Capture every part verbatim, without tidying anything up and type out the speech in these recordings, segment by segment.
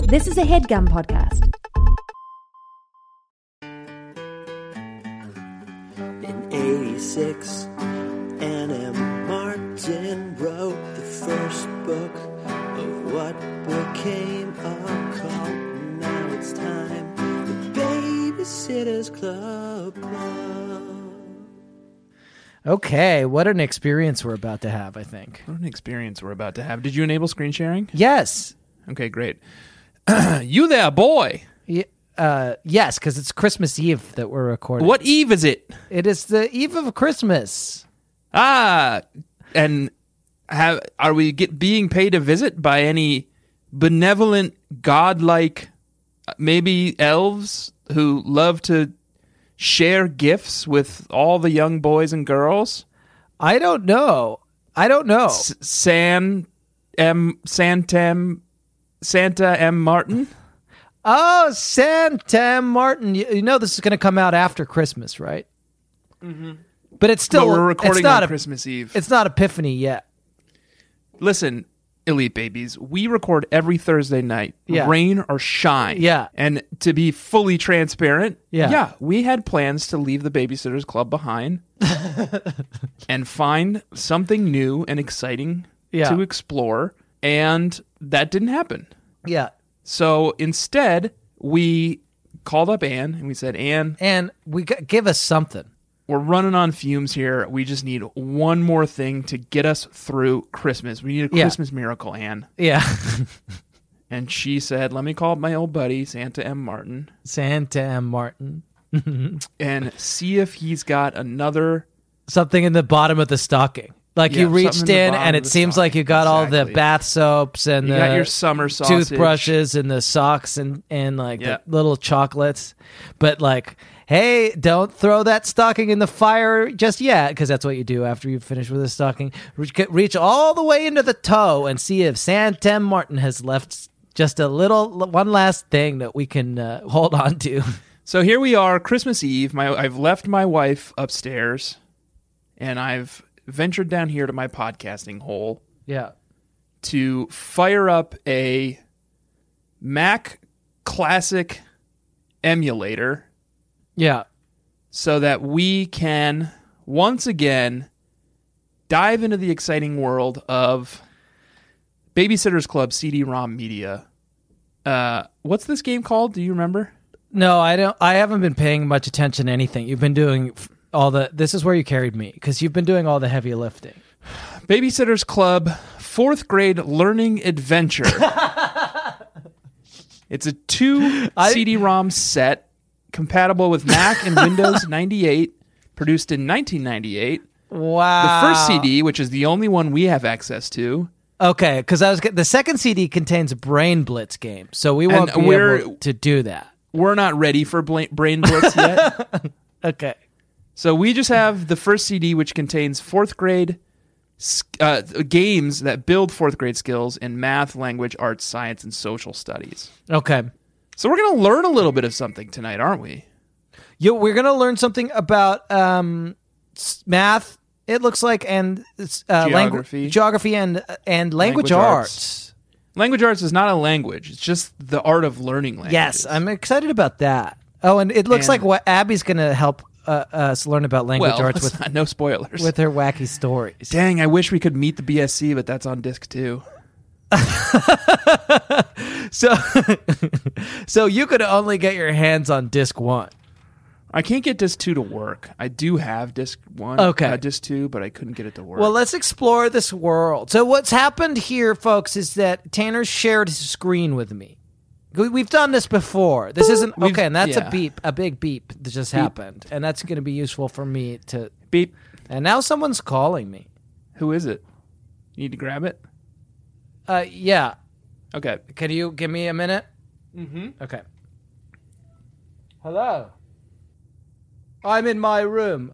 This is a HeadGum podcast. In eighty-six, Anne M. Martin wrote the first book of what became a cult. Now it's time for Babysitter's Club. Okay, what an experience we're about to have, I think. What an experience we're about to have. Did you enable screen sharing? Yes. Okay, great. You there, boy. Y- uh, yes, because it's Christmas Eve that we're recording. What eve is it? It is the eve of Christmas. Ah, and have are we get being paid a visit by any benevolent, godlike, maybe elves who love to share gifts with all the young boys and girls? I don't know. I don't know. S- San M. Santem. Santa M. Martin? Oh, Santa Martin. You, you know this is going to come out after Christmas, right? Mm-hmm. But it's still... But we're recording it's not on a, Christmas Eve. It's not Epiphany yet. Listen, Elite Babies, we record every Thursday night, Yeah. rain or shine. Yeah. And to be fully transparent, Yeah. yeah, we had plans to leave the Babysitters Club behind and find something new and exciting Yeah. to explore, and that didn't happen. Yeah. So instead, we called up Anne, and we said, Anne, And we g- give us something. we're running on fumes here. We just need one more thing to get us through Christmas. We need a Yeah. Christmas miracle, Anne. Yeah. And she said, let me call up my old buddy, Santa M. Martin, Santa M. Martin. and see if he's got another... Something in the bottom of the stocking. Like Yeah, you something reached in the in bottom and of it the seems stocking. like you got all the Exactly. bath soaps and You the got your summer sausage. toothbrushes and the socks and, and like Yeah. the little chocolates. But like, hey, don't throw that stocking in the fire just yet, because that's what you do after you finish with a stocking. Reach, reach all the way into the toe and see if Santa Martin has left just a little, one last thing that we can uh, hold on to. So here we are, Christmas Eve. My I've left my wife upstairs, and I've ventured down here to my podcasting hole Yeah. to fire up a Mac Classic emulator Yeah. so that we can once again dive into the exciting world of Babysitters Club C D-ROM media. Uh, what's this game called? Do you remember? No, I don't. I haven't been paying much attention to anything. You've been doing f- all the. This is where you carried me, because you've been doing all the heavy lifting. Babysitters Club fourth grade learning adventure. It's a two I- C D-ROM set compatible with Mac and Windows ninety-eight, produced in nineteen ninety-eight. Wow. The first C D, which is the only one we have access to. Okay, because I was get- the second C D contains a Brain Blitz game, so we won't And be we're- able to do that. We're not ready for Bla- Brain Blitz yet. Okay. So we just have the first C D, which contains fourth grade uh, games that build fourth grade skills in math, language, arts, science, and social studies. Okay. So we're going to learn a little bit of something tonight, aren't we? Yo, we're gonna learn something about um, s- math. It looks like and uh, Geography. langu- geography, and and language, Language arts. arts. Language arts is not a language. It's just the art of learning languages. Yes, I'm excited about that. Oh, and it looks And- like what Abby's gonna help uh, us learn about language well, arts let's with not- no spoilers. with her wacky stories. Dang, I wish we could meet the B S C, but that's on disc two. So, so you could only get your hands on disc one. I can't get disc two to work. I do have disc one, Okay. uh, disc two, but I couldn't get it to work. Well, let's explore this world. So what's happened here, folks, is that Tanner shared his screen with me. We- We've done this before. This isn't We've- okay, and that's yeah. a beep, a big beep that just happened, and that's going to be useful for me to. Beep. And now someone's calling me. Who is it? You need to grab it? Uh, yeah. Okay. Can you give me a minute? Mm-hmm. Okay. Hello. I'm in my room.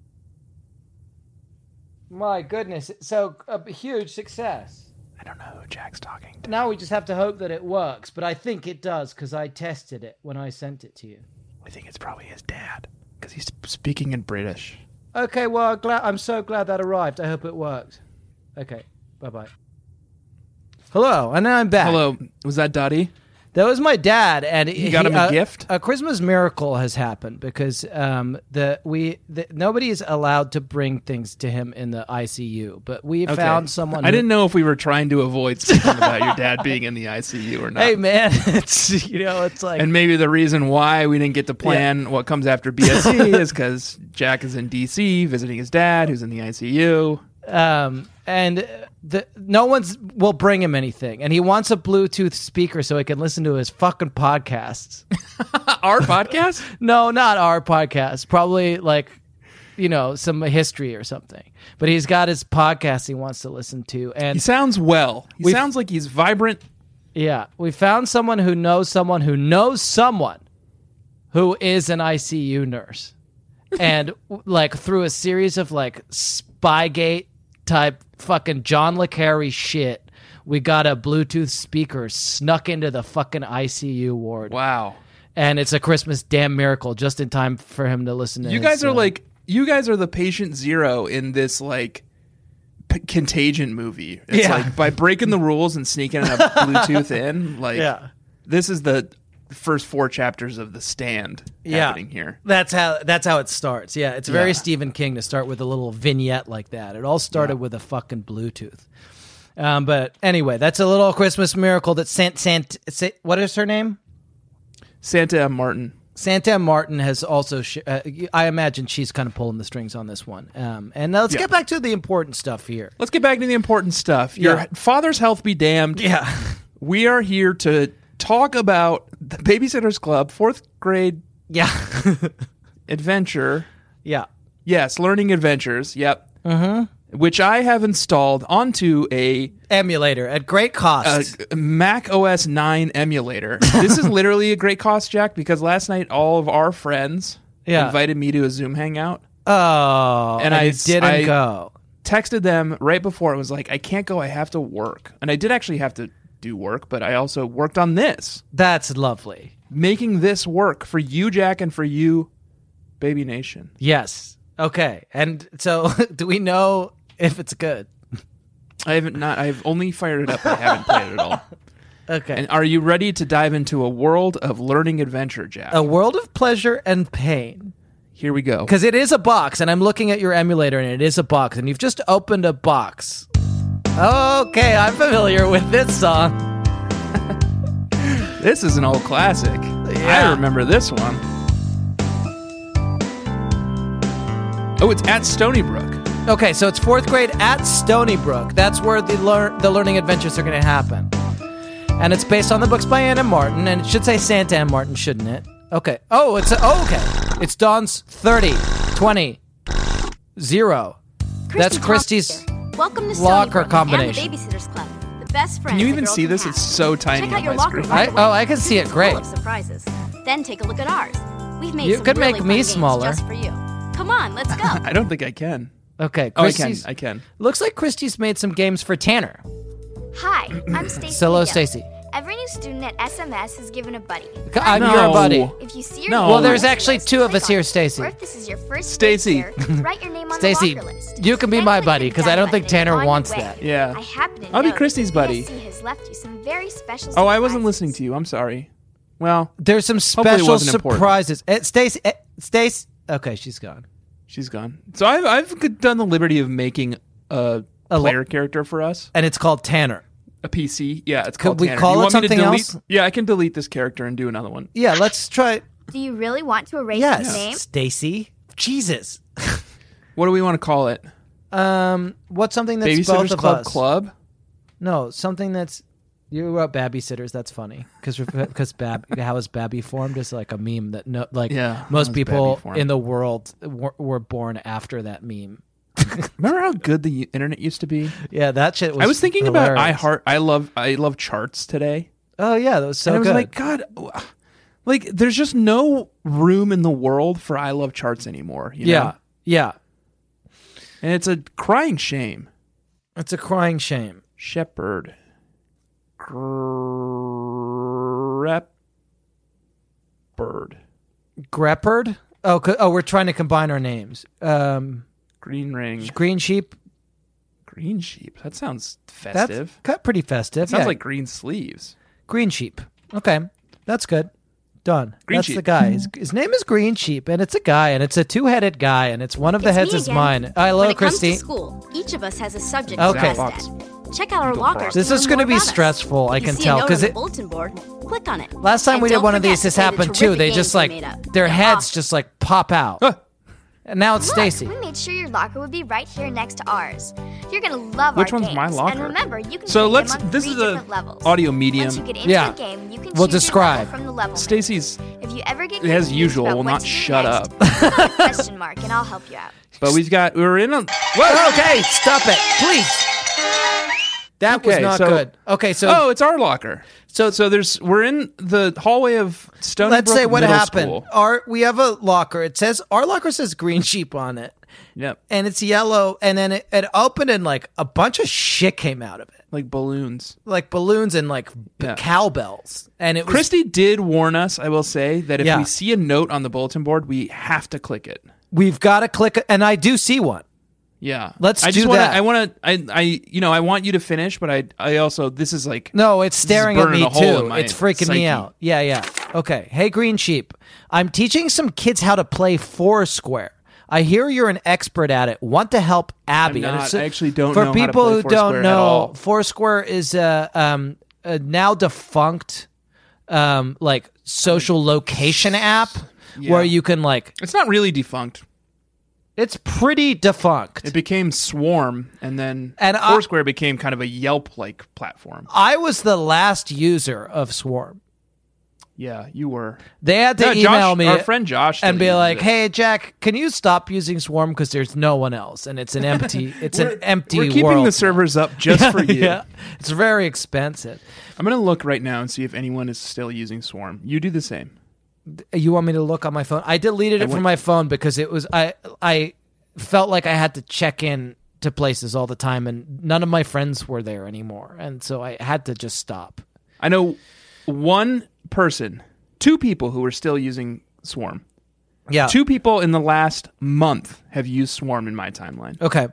My goodness, it's so a huge success. I don't know who Jack's talking to. Now we just have to hope that it works, but I think it does because I tested it when I sent it to you. I think it's probably his dad, because he's speaking in British. Okay, well, glad, I'm so glad that arrived. I hope it worked. Okay, bye-bye. Hello, and now I'm back. Hello, was that Dottie? That was my dad, and You got him a uh, gift? A Christmas miracle has happened because um, the we the, nobody is allowed to bring things to him in the I C U, but we Okay. found someone. I who- didn't know if we were trying to avoid speaking about your dad being in the I C U or not. Hey man, it's you know it's like And maybe the reason why we didn't get to plan what comes after B S C is because Jack is in D C visiting his dad, who's in the I C U. um and the no one's will bring him anything, and he wants a Bluetooth speaker so he can listen to his fucking podcasts. Our podcast? No, not our podcast. Probably like, you know, some history or something. But he's got his podcast he wants to listen to. He And sounds well. He We've- sounds like he's vibrant. yeah, we found someone who knows someone who knows someone who is an I C U nurse. And like through a series of like Spygate type fucking John le Carre shit, we got a Bluetooth speaker snuck into the fucking I C U ward. Wow. And it's a Christmas damn miracle just in time for him to listen to You his, guys are uh, like, you guys are the patient zero in this like p- Contagion movie. It's Yeah. like by breaking the rules and sneaking a Bluetooth in, like Yeah. this is the first four chapters of The Stand Yeah. happening here. That's how that's how it starts. Yeah, it's very Yeah. Stephen King to start with a little vignette like that. It all started Yeah. with a fucking Bluetooth. Um, but anyway, that's a little Christmas miracle that Sant Sant. Sa- what is her name? Santa M. Martin. Santa Martin has also. Sh- uh, I imagine she's kind of pulling the strings on this one. Um, and now let's Yeah. get back to the important stuff here. Let's get back to the important stuff. Your Yeah. father's health be damned. Yeah, We are here to talk about the Babysitter's Club, fourth grade yeah, adventure. yeah. Yes, learning adventures. Yep. Mm-hmm. Which I have installed onto a, Emulator at great cost. a Mac O S nine emulator. This is literally a great cost, Jack, because last night all of our friends Yeah. invited me to a Zoom hangout. oh, and and, I I s- didn't I- go. Texted them right before and was like, I can't go. I have to work. And I did actually have to do work, but I also worked on this. That's lovely. Making this work for you, Jack, and for you, Baby Nation. Yes. Okay. And so, do we know if it's good? I haven't not. I've only fired it up. I haven't played it at all. Okay. And are you ready to dive into a world of learning adventure, Jack? A world of pleasure and pain. Here we go. Because it is a box, and I'm looking at your emulator, and it is a box, and you've just opened a box. Okay, I'm familiar with this song. This is an old classic. Yeah. I remember this one. Oh, it's at Stony Brook. Okay, so it's fourth grade at Stony Brook. That's where the lear- the learning adventures are going to happen. And it's based on the books by Anna Martin, and it should say Santa Ann Martin, shouldn't it? Okay. Oh, it's a, oh, okay. It's Dawn's thirty, twenty, zero. That's Christy's. Welcome to Stony locker Brook combination. and the Babysitter's Club. The best friend Can you a even girl see can this? have. It's so tiny Check out on your my locker screen. right I, away. oh, I can see it It's great. Full of surprises. Then take a look at ours. We've made You some could really make fun me games smaller. just for you. Come on, let's go. I don't think I can. Okay, Oh, I can. Christy's. I can. Looks like Christy's made some games for Tanner. Hi, I'm Stacy. Solo Hill. Stacy. Every new student at S M S is given a buddy. I'm No. your buddy. If you see your No. name Well, on there's the actually list, two of click us here, on it. Stacy. Or if this is your first Stacy. grade here, write your name on Stacy, the locker list. you can be Then my click buddy, the 'cause done I don't think button and Tanner on your wants way. that. Yeah. I happen to I'll be know that Christy's the buddy. B S C has left you some very special Oh, I wasn't surprises. listening to you. I'm sorry. Well, There's some it special wasn't important. surprises. Eh, Stacy, eh, Stacy. Okay, she's gone. she's gone. So I've, I've done the liberty of making a, A lo- player character for us. And it's called Tanner. A P C. Yeah, it's Could called we Tanner. call you it want me to something delete? else? Yeah, I can delete this character and do another one. Yeah, let's try. Do you really want to erase his Yes, name? Stacy. Jesus. What do we want to call it? Um, what's something that's both Babysitter's of Club us? Club? No, something that's. You wrote Babysitters. That's funny because because Bab how is Babby formed is like a meme that no like Yeah, how most is people Babby formed? in the world were, were born after that meme. Remember how good the internet used to be? Yeah, that shit was. I was thinking hilarious. about I heart I love I love charts today. Oh yeah, that was so and I was good. like, God, like there's just no room in the world for I love charts anymore. You yeah, know? yeah. And it's a crying shame. It's a crying shame. Shepherd. Grep. Bird. Greppard. Oh, co- oh, we're trying to combine our names. Um, Green ring. Green sheep. Green sheep. That sounds That's festive. cut pretty festive. Sounds yeah. like green sleeves. green sheep. Okay, that's good. Done. Green That's Sheep. the guy. His, his name is Green Sheep, and it's a guy, and it's a two-headed guy, and it's one of the It's heads me is again. mine. Hello, when it Christy. comes to school, each of us has a subject Okay. to test at. Check out our lockers. This to is learn going to more be about us. stressful, I If you can see a tell, note because on the it. bulletin board, click on it. Last time And we did don't one of forget these, to this play the happened too. terrific They games just we like made up. their They're heads awesome. just like pop out, Huh. and now it's Look, Stacy. we made sure your locker would be right here next to ours. You're gonna love Which our one's games. my locker? And remember, you can So pick let's. them on This three is a different levels. audio medium. Once you get into Yeah. the game, you can We'll choose describe. your level from the level menu. Stacy's, If you ever get as confused usual, about will what not to do shut next, up. click on the question mark and I'll help you out. But we've got. We're in a. Whoa, okay, stop it, please. That was Okay, not so- good. Okay, so Oh, it's our locker. So so there's we're in the hallway of Stony let's Brook say what Middle happened. School. Our we have a locker. It says our locker says Green Sheep on it, Yep, and it's yellow. And then it, it opened, and like a bunch of shit came out of it, like balloons. like balloons and like b- Yeah. cowbells. And it was Christy did warn us. I will say that if Yeah. we see a note on the bulletin board, we have to click it. we've got to click, it, and I do see one. Yeah, Let's I do just wanna, that. I want to. I I you know I want you to finish, but I I also this is like No, it's staring at burning me a hole in too. my It's freaking psyche. me out. Yeah, yeah. Okay. Hey, Green Sheep. I'm teaching some kids how to play Foursquare. I hear you're an expert at it. Want to help Abby? I'm And not. it's- I actually don't For know how to people play who Foursquare don't at know, all. Foursquare is a, um, a now defunct, um, like social location app Yeah. where you can like. It's not really defunct. It's pretty defunct. It became Swarm, and then And I- Foursquare became kind of a Yelp-like platform. I was the last user of Swarm. Yeah, you were. They had to No, email Josh, me. our friend Josh, still and be uses like, it. "Hey, Jack, can you stop using Swarm because there's no one else, and it's an empty, it's an empty We're keeping world." the servers up just for you. Yeah, it's very expensive. I'm gonna look right now and see if anyone is still using Swarm. You do the same. You want me to look on my phone? I deleted it went- from my phone because it was I I felt like I had to check in to places all the time, and none of my friends were there anymore, and so I had to just stop. I know one person, two people who are still using Swarm. Yeah. Two people in the last month have used Swarm in my timeline. Okay.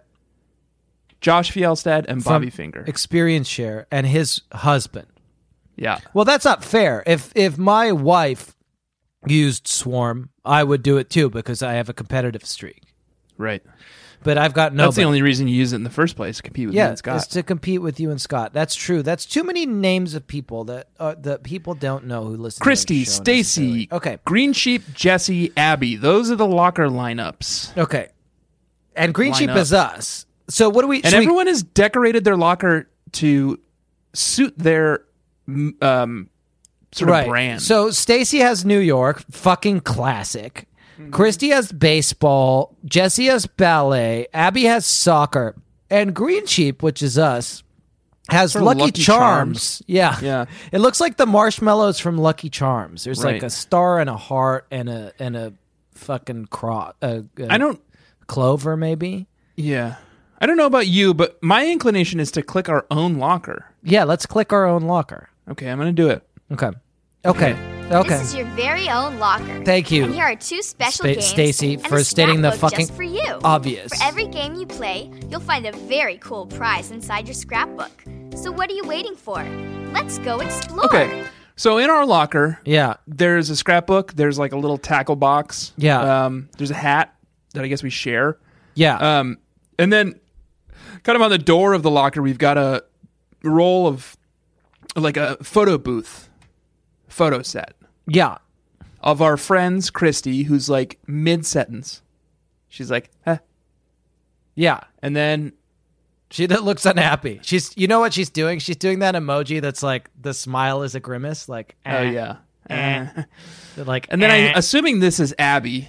Josh Fjellstad and From Bobby Finger. Experience Share and his husband. Yeah. Well, that's not fair. If if my wife used Swarm, I would do it too because I have a competitive streak. Right. But I've got no. That's the only reason you use it in the first place, to compete with me Yeah, and it's Scott. to compete with you and Scott. That's true. That's too many names of people that uh, that people don't know who listen. Christy, to the show Stacy, necessarily. Okay, Green Sheep, Jesse, Abby. Those are the locker lineups. okay. And Green Line Sheep up. is us. So what do we? And should we- everyone has decorated their locker to suit their m- um, sort right. of brand. So Stacy has New York, fucking classic. Mm-hmm. Christy has baseball. Jesse has ballet. Abby has soccer. And Green Sheep, which is us, has Sort of Lucky, Lucky Charms. Charms. Yeah. Yeah. It looks like the marshmallows from Lucky Charms. There's like Right. a star and a heart and a and a fucking cross. Uh, I don't. clover maybe. Yeah. I don't know about you, but my inclination is to click our own locker. Yeah, let's click our own locker. Okay, I'm going to do it. Okay. Okay. Okay. This is your very own locker. Thank you, And here are two special Spa- games. Stacy, and for a stating the scrapbook fucking just for you. obvious. For every game you play, you'll find a very cool prize inside your scrapbook. So what are you waiting for? Let's go explore. Okay. So in our locker, Yeah. there's a scrapbook. There's like a little tackle box. Yeah. Um, there's a hat that I guess we share. Yeah. Um, and then kind of on the door of the locker, we've got a roll of like a photo booth photo set yeah. of our friends, Christy, who's like mid sentence. She's like, huh. Yeah. And then, She that looks unhappy. She's you know what she's doing? She's doing that emoji that's like the smile is a grimace, like oh eh, yeah. eh. Eh. like And then eh. I, assuming this is Abby,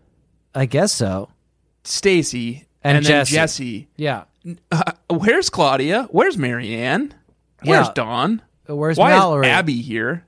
I guess so. Stacy, And and, then Jesse. Jesse. Yeah. Uh, where's Claudia? Where's Marianne? Where's Yeah. Dawn? Where's Why Mallory? is Abby here?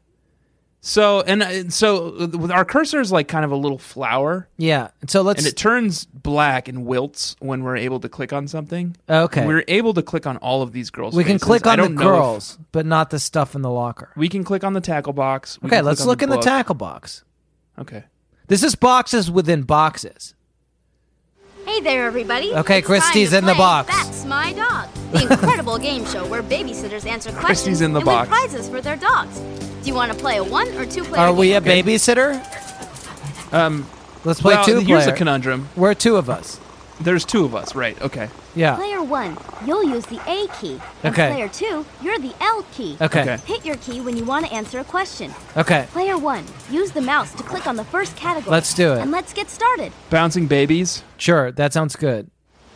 So and uh, so with our cursor is like kind of a little flower, Yeah. So let's and it turns black and wilts when we're able to click on something. okay. We're able to click on all of these girls. we can faces. click I on the don't know if- girls, but not the stuff in the locker. We can click on the tackle box. We Okay, can click let's on look in the book. tackle box. Okay. This is boxes within boxes. Hey there, everybody. Okay, It's time Christy's to in the play box. That's my dog. the incredible game show where babysitters answer questions Christy's in the and box. win prizes for their dogs. Do you want to play a one or two player Are we a game? babysitter? Um, Let's play well, two here's player. a conundrum. We're two of us. There's two of us, right? Okay. Yeah. Player one, you'll use the A key. And Okay. Player two, you're the L key. Okay. Okay. Hit your key when you want to answer a question. Okay. Player one, use the mouse to click on the first category. Let's do it. And let's get started. Bouncing babies. Sure. That sounds good.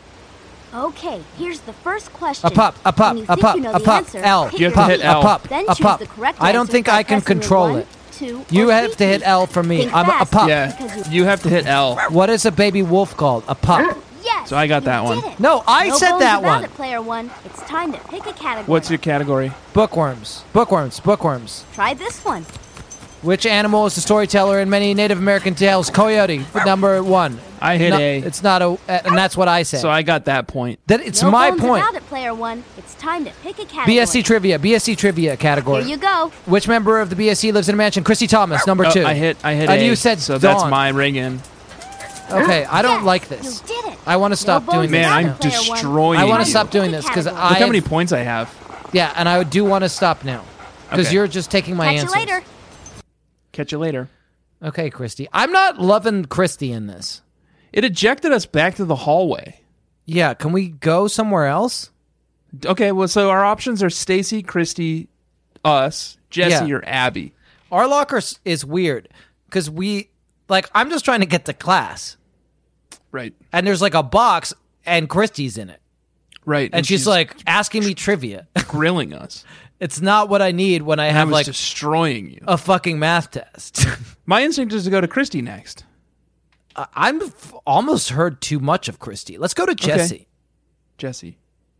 Okay, here's the first question. A pup. A pup. When you A think pup. you know A the pup. answer, L. hit You have your to hit key. L. A pup. Then A choose pup. the correct I don't answer think by I can pressing the control one, it. two, You or have three to hit key. L for me. Think I'm a, a fast, pup. Yeah. because You have to hit L. What is a baby wolf called? A pup. Yes. So I got you that one. did it. No, I no said bones that about one. It, player one. It's time to pick a category. What's your category? Bookworms. Bookworms. Bookworms. Try this one. Which animal is the storyteller in many Native American tales? Coyote. Number one. I hit No, A. It's not a, and that's what I said. So I got that point. that it's no my bones point. about it, player one. It's time to pick a category. B S C trivia. B S C trivia category. Here you go. Which member of the B S C lives in a mansion? Christy Thomas. Number Oh, two. I hit. I hit And A. you said so. That's Dawn. my ring in. Okay, I don't Yes, like this. You did it. I want to stop bones doing Man, this. about I'm it, player one. destroying I want you. to stop doing this because Look I Look how many have- points I have. yeah, and I do want to stop now because Okay. you're just taking my Catch answers. you later. Catch you later. Okay, Christy. I'm not loving Christy in this. It ejected us back to the hallway. Yeah, can we go somewhere else? Okay, well, so our options are Stacy, Christy, us, Jesse, Yeah. or Abby. Our locker s- is weird because we like. I'm just trying to get to class, Right. and there's like a box, and Christy's in it, Right. and, she's, like asking me trivia. grilling us. It's not what I need when I I have was like destroying you. a fucking math test. My instinct is to go to Christy next. I- I'm f- almost heard too much of Christy. Let's go to Jesse. Jesse.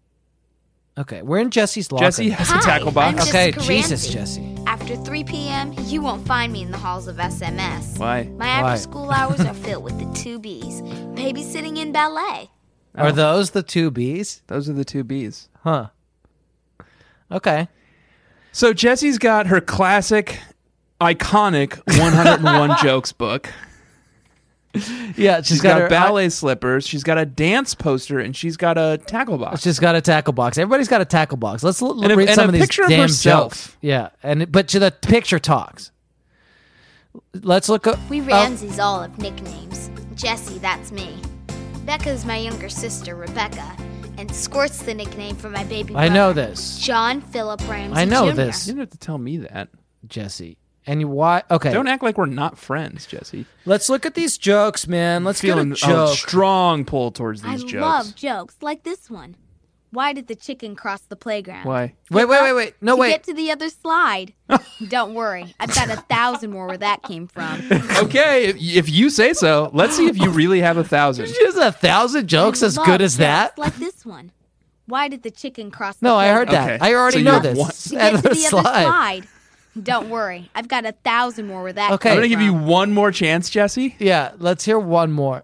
Okay, we're in Jesse's locker. Jesse has a Hi, tackle I'm box. Jessica Okay, Ramsey. Jesus, Jesse. After three p.m., you won't find me in the halls of S M S. Why? My Why? after-school hours are filled with the two B's, babysitting and ballet. Are Oh. those the two B's? Those are the two B's. Huh. Okay. So Jesse's got her classic, iconic one hundred one Jokes book. Yeah, she's She's got, her ballet slippers. She's got a dance poster, and she's got a tackle box. She's got a tackle box. Everybody's got a tackle box. Let's l- And a- read and some a of these picture of damn herself. jokes. Yeah, and but to the picture talks. Let's look up. We up- Ramseys all have nicknames. Jessie, that's me. Becca's my younger sister, Rebecca. And Squirt's the nickname for my baby brother, I know this, John Philip Ramsey I know Junior this. You don't have to tell me that. Jesse. And you why? Okay, Don't act like we're not friends, Jesse. let's look at these jokes, man. Let's Feeling get a a joke. strong pull towards I these jokes. love jokes like this one. Why did the chicken cross the playground? Why? Wait, wait, wait, wait. No, to wait. get to the other slide. Don't worry, I've got a thousand more where that came from. Okay, if, if you say so. Let's see if you really have a thousand. Just a thousand jokes I as love good as jokes that? Like this one. Why did the chicken cross the No, I heard playground? that. Okay. I already So you know have this. one- It's To out get of to the the other slide. slide. Don't worry, I've got a thousand more where that Okay. I'm came gonna give you from. one more chance, Jesse. Yeah, let's hear one more.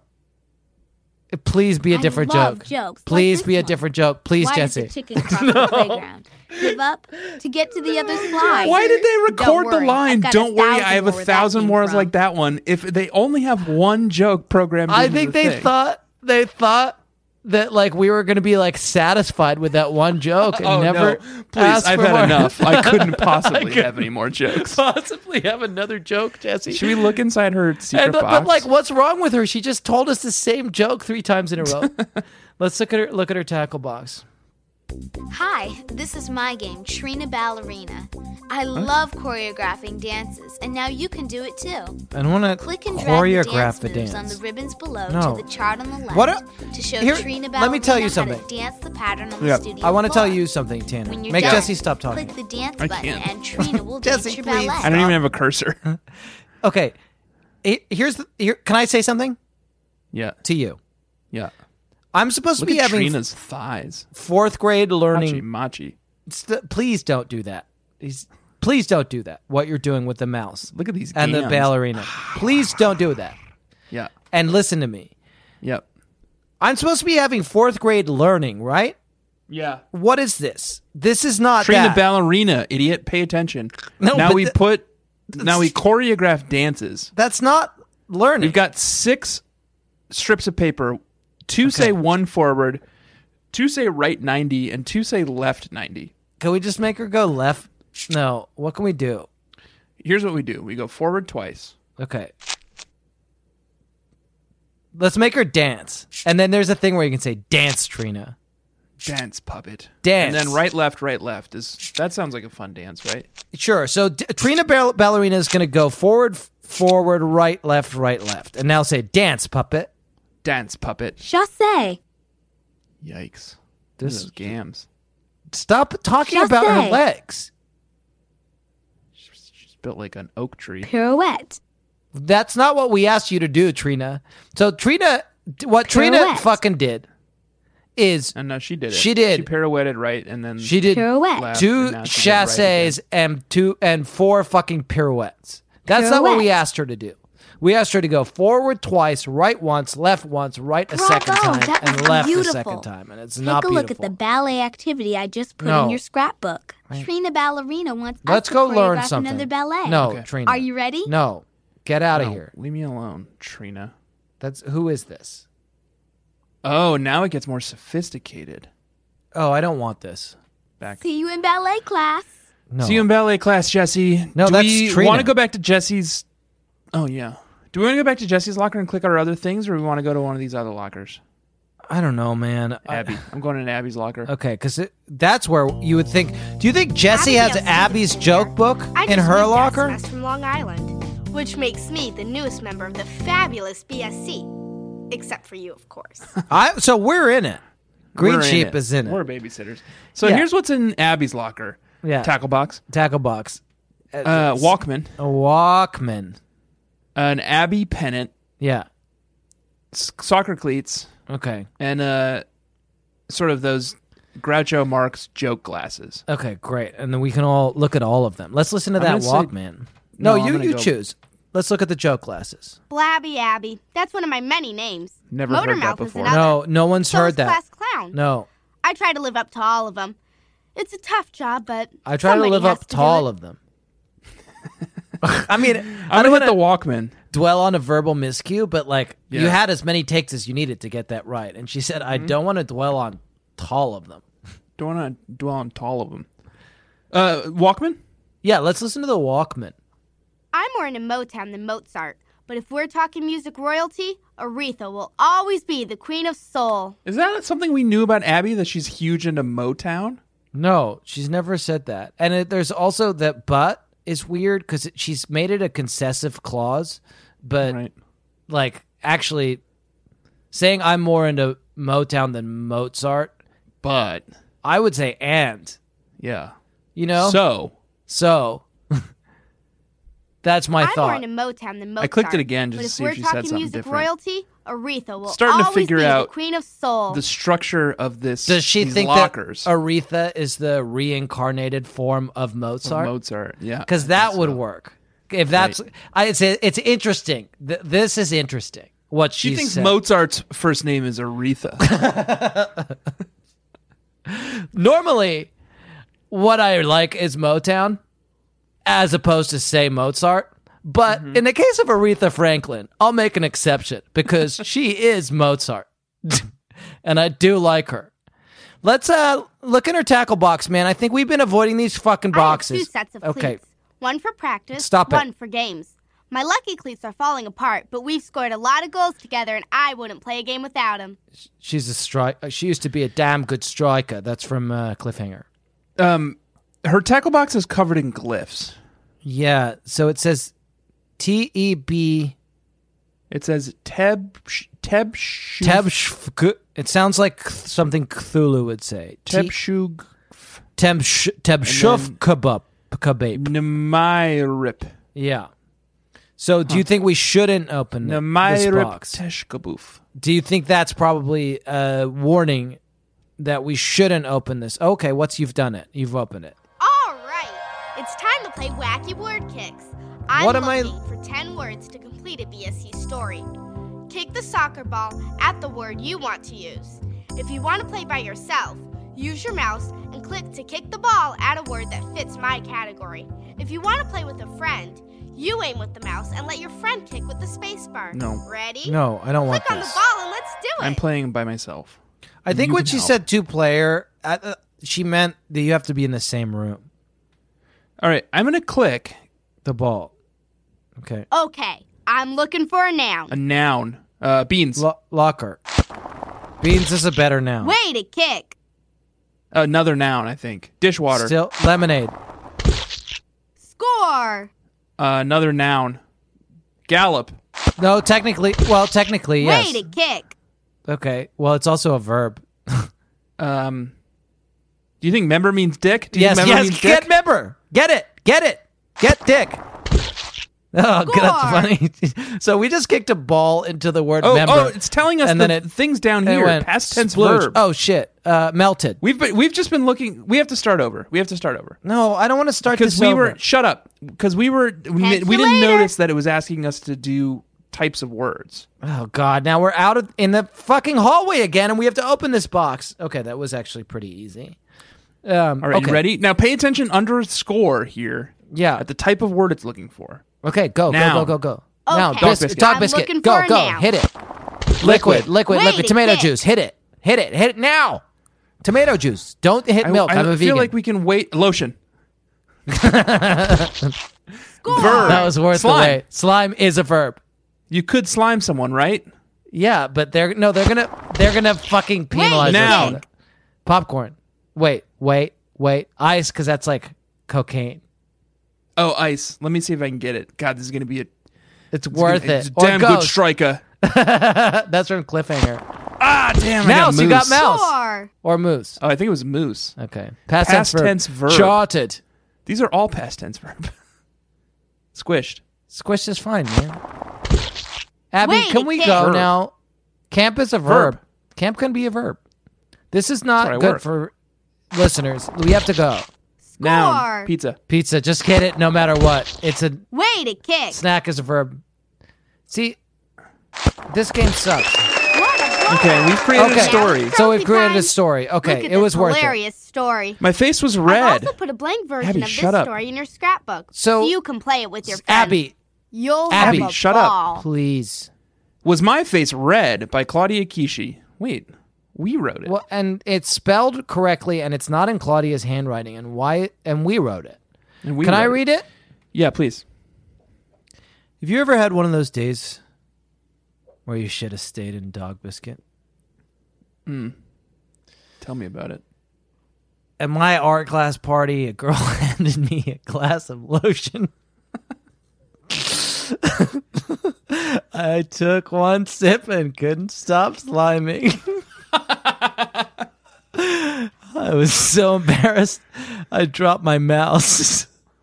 Please be a I different love joke. jokes like Please this be a one. different joke. Please, Why Jesse. did the chicken cross the playground? Give up to get to the other slide. Why did they record Don't the worry, line? I've got Don't worry, I have a more where that thousand came more from. like that one. If they only have one joke programmed, I into think the they thing. thought they thought that like we were going to be like satisfied with that one joke and Oh never no! Please, ask I've for had more. enough. I couldn't possibly couldn't. have any more jokes. Possibly have another joke, Jesse. Should we look inside her secret And, but, box? but like, what's wrong with her? She just told us the same joke three times in a row. Let's look at her. Look at her tackle box. Hi, this is my game, Trina Ballerina. I love choreographing dances, and now you can do it too. I don't want to Click and drag choreograph the the dance, dance. moves on the ribbons below No. to the chart on the left What a- to show here, Trina let Ballerina me tell you how something. to dance the pattern on Yep. the studio I want to tell floor. you something, Tanner. When you're Make done, Jesse stop talking. Click the dance I button, can't. and Trina will Jesse, dance your please. ballet. I don't even have a cursor. Okay, He- here's the. Here, can I say something yeah, to you? yeah. I'm supposed Look to be at having Trina's thighs. fourth grade Machi, learning. machi. St- please don't do that. He's, please don't do that. What you're doing with the mouse Look at these and the gams. ballerina. Please don't do that. Yeah. And listen to me. Yep. I'm supposed to be having fourth grade learning, right? Yeah. What is this? This is not Trina that. ballerina, idiot. Pay attention. No, now but we the- put. Now we choreograph dances. That's not learning. We've got six strips of paper. Two say one forward, two say right ninety, and two say left ninety. Can we just make her go left? No. What can we do? Here's what we do. We go forward twice. Okay. Let's make her dance. And then there's a thing where you can say, dance, Trina. Dance, puppet. Dance. And then right, left, right, left. Is That sounds like a fun dance, right? Sure. So D- Trina Ball- Ballerina is going to go forward, f- forward, right, left, right, left. And now say, dance, puppet. Dance, puppet. Chassé. Yikes. This- Those gams. Stop talking about her Chassé. legs. She's built like an oak tree. Pirouette. That's not what we asked you to do, Trina. So Trina, what Trina Pirouette. fucking did is And no, she did it. She did. She pirouetted right, and then she did Pirouette. left, two and now she did right chassés again. and two and four fucking pirouettes. That's not what we Pirouette. asked her to do. We asked her to go forward twice, right once, left once, right a Bravo, second time, that was and left beautiful. a second time. And it's Take not a beautiful. look at the ballet activity I just put No. in your scrapbook. Trina Ballerina wants us Let's to go learn choreograph something. another ballet. No, Okay. Trina. Are you ready? No. Get out of No, here. Leave me alone, Trina. That's who is this? Oh, now it gets more sophisticated. Oh, I don't want this. Back. See you in ballet class. No. See you in ballet class, Jesse. No, Do that's we Trina. want to go back to Jesse's? Oh yeah. Do we want to go back to Jesse's locker and click our other things, or we want to go to one of these other lockers? I don't know, man. I- Abby. I'm going in Abby's locker. Okay, because that's where you would think. Do you think Jessie Abby has has Abby's something joke there. book I in just her moved to locker? S M S from Long Island, which makes me the newest member of the fabulous B S C. Except for you, of course. I so we're in it. Green We're in Sheep it. is in it. We're babysitters. So Yeah. here's what's in Abby's locker. Yeah. Tackle box. Tackle box. Uh, Walkman. A Walkman. An Abby pennant. Yeah. s- Soccer cleats. Okay. And uh, sort of those Groucho Marx joke glasses. Okay. Great. And then we can all look at all of them. Let's listen to I'm that gonna say- Walkman. No, No, I'm you gonna you go- choose. Let's look at the joke glasses. Blabby Abby. That's one of my many names. Never Motor heard that Mouth is before. another. No, no one's So heard is that. Class Clown. No, I try to live up to all of them. It's a tough job, but I try to somebody live has up to to do all it. of them. I mean, I I'm don't going to want hit the to Walkman. dwell on a verbal miscue, but like you Yeah. had as many takes as you needed to get that right. And she said, Mm-hmm. I don't want to dwell on all of them. Don't want to dwell on all of them. Uh, Walkman? Yeah, let's listen to the Walkman. I'm more into Motown than Mozart, but if we're talking music royalty, Aretha will always be the queen of soul. Is that something we knew about Abby, that she's huge into Motown? No, she's never said that. And it, there's also that but is weird because she's made it a concessive clause, but Right. like actually saying I'm more into Motown than Mozart, But, I would say and, yeah. you know? So, So that's my I'm more thought. into Motown than Mozart. I clicked it again just but to if see we're if she said talking something music different. royalty, Aretha will Starting to always figure be out the queen of soul. the structure of this Does she these think lockers that Aretha is the reincarnated form of of Mozart? Mozart. Yeah. Because I that think would so. work. If that's, I, it's it's interesting. Th- this is interesting. What She she thinks said. Mozart's first name is Aretha. Normally, what I like is Motown, as opposed to say Mozart. But Mm-hmm. in the case of Aretha Franklin, I'll make an exception because she is Mozart, and I do like her. Let's uh look in her tackle box, man. I think we've been avoiding these fucking boxes. I have two sets of okay, cleats. One for practice, Stop it. one for games. My lucky cleats are falling apart, but we've scored a lot of goals together, and I wouldn't play a game without them. she's a strike. She used to be a damn good striker. That's from uh, Cliffhanger. um, her tackle box is covered in glyphs. Yeah, so it says T E B It says Teb Teb Shug Teb. It sounds like something Cthulhu would say. Teb Shug Teb Teb Shuf Kebab Kebab. Nemairip Yeah. So do you think we shouldn't open this Nemairip box? Teshkaboof. Do you think that's probably a warning that we shouldn't open this? Okay, what's you've done it. You've opened it. All right, it's time to play Wacky Word Kicks. I'm What am I- looking for ten words to complete a B S C story. Kick the soccer ball at the word you want to use. If you want to play by yourself, use your mouse and click to kick the ball at a word that fits my category. If you want to play with a friend, you aim with the mouse and let your friend kick with the space bar. No. Ready? No, I don't want Click on the this. ball and let's do it. I'm playing by myself. I think You when can she help. said two player, uh, she meant that you have to be in the same room. All right, I'm gonna click The ball. Okay. Okay, I'm looking for a noun. a noun. Uh, beans. Lo- locker. Beans is a better noun. Way to kick. Another noun, I think. Dishwater. Still lemonade. Score. Uh, another noun. Gallop. No, technically, well, technically, yes. Way to kick. Okay. Well, it's also a verb. Um, do you think member means dick? Do you Yes, think member yes. means Get dick? member. Get it. Get it. Get dick. Oh, Score. that's funny. So we just kicked a ball into the word Oh, member. oh, it's telling us and the then it, things down it here. went Past tense splooge. verb. Oh shit. Uh, melted. We've been, we've just been looking. We have to start over. We have to start over No, I don't want to start because this we over. were shut up because we were we, Catch we you didn't later. notice that it was asking us to do types of words. Oh god, now we're out of in the fucking hallway again, and we have to open this box. Okay, that was actually pretty easy. Um, All right, okay. you ready? Now pay attention under score here Yeah. at the type of word it's looking for. Okay, go, Now. go, go, go, go. Now, Okay. bis- biscuit. dog I'm biscuit. looking Go, for a go, noun. hit it. Liquid, liquid, Way liquid. to Tomato kick. juice. Hit it. Hit it. Hit it now. Tomato juice. Don't hit I, milk. I I'm a feel vegan. like we can wait. Lotion. Score. Verb. That was worth Slime. the wait. Slime is a verb. You could slime someone, right? Yeah, but they're no, they're gonna they're gonna fucking penalize us. Noun. for that. Popcorn. Wait, wait, wait. Ice, because that's like cocaine. Oh, ice. Let me see if I can get it. God, this is going to be a It's worth it's it. a damn or good ghost. striker. That's from Cliffhanger. Ah, damn. I Mouse, got you got moose. mouse. Score. Or moose. Oh, I think it was moose. Okay. Past, Past tense, tense verb. verb. Charted. These are all past tense verb. Squished. Squish is fine, man. Abby, Wait, can we it go can't. Verb. now? Camp is a verb. Verb. Camp can be a verb. This is not That's where I good work. for listeners. We have to go. Noun. Score. Pizza. Pizza, just get it no matter what. It's a Way to kick. snack is a verb. See, this game sucks. What a Okay, we've created Okay. a story. So we've Trophy created a time. story. Okay, Look at it was this worth it. hilarious story. My face was I've red. also put a blank version Abby, of shut this up. story in your scrapbook, So- you can play it with your friends. Abby, You'll Abby, have a shut up. ball. please. Was My Face Red by Claudia Kishi. Wait, we wrote it. Well, and it's spelled correctly, and it's not in Claudia's handwriting, and why? And we wrote it. And we Can I wrote read it? Yeah, please. Have you ever had one of those days where you should have stayed in dog biscuit? Tell me about it. At my art class party, a girl handed me a glass of lotion. I took one sip and couldn't stop sliming. I was so embarrassed, I dropped my mouse.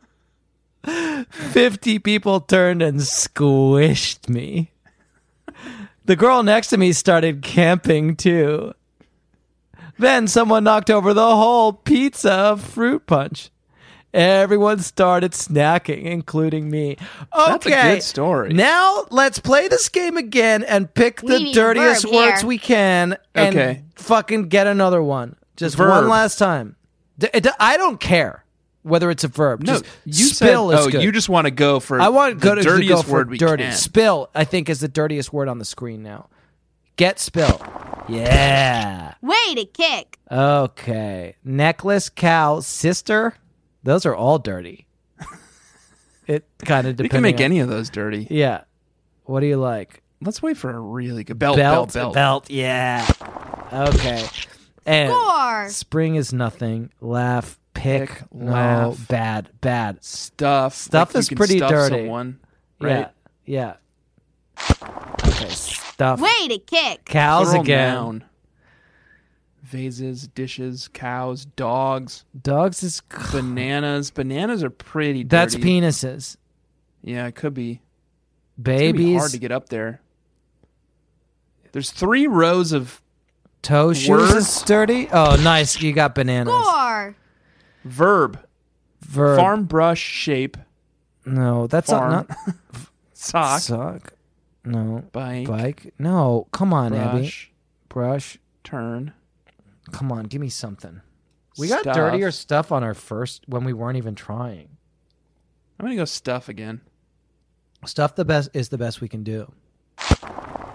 Fifty people turned and squished me. The girl next to me started camping too. Then someone knocked over the whole pizza of fruit punch. Everyone started snacking, including me. Okay, That's a good story. Now let's play this game again and pick We the need a dirtiest verb words here. we can and Okay. fucking get another one. Just Verb. one last time. D- it- I don't care whether it's a verb. No, Just you spill said. is Oh, good. you just want to go for. I want the go to to dirtiest go for word we dirty. can. Spill, I think, is the dirtiest word on the screen now. Get spill. Yeah. Way to kick. Okay. Necklace, cow, sister. Those are all dirty. It kind of You depends. can make any of those dirty. Yeah. What do you like? Let's wait for a really good belt. Belt, Belt. Belt. Yeah. Okay. And Score. spring is nothing. Laugh. Pick. Pick, no. laugh. Bad. Bad. Stuff. Stuff like is you can pretty stuff dirty. Someone, right? Yeah. Yeah. Okay. Stuff. Way to kick. Cows Plural again. noun. Vases, dishes, cows, dogs, Dogs is. bananas. Bananas are pretty dirty. That's penises. Yeah, it could be. It's gonna be Babies. hard to get up there. There's three rows of Toe shoes Words. is dirty. Oh, nice. You got bananas. Score. verb. Verb. Farm, brush, shape, No, that's farm, not. sock, Sock. No. bike, Bike. No. Come on, Abby. brush, Brush. turn. Come on, give me something. We got Stuff. dirtier stuff on our first when we weren't even trying. I'm gonna go stuff again. Stuff the best is the best we can do.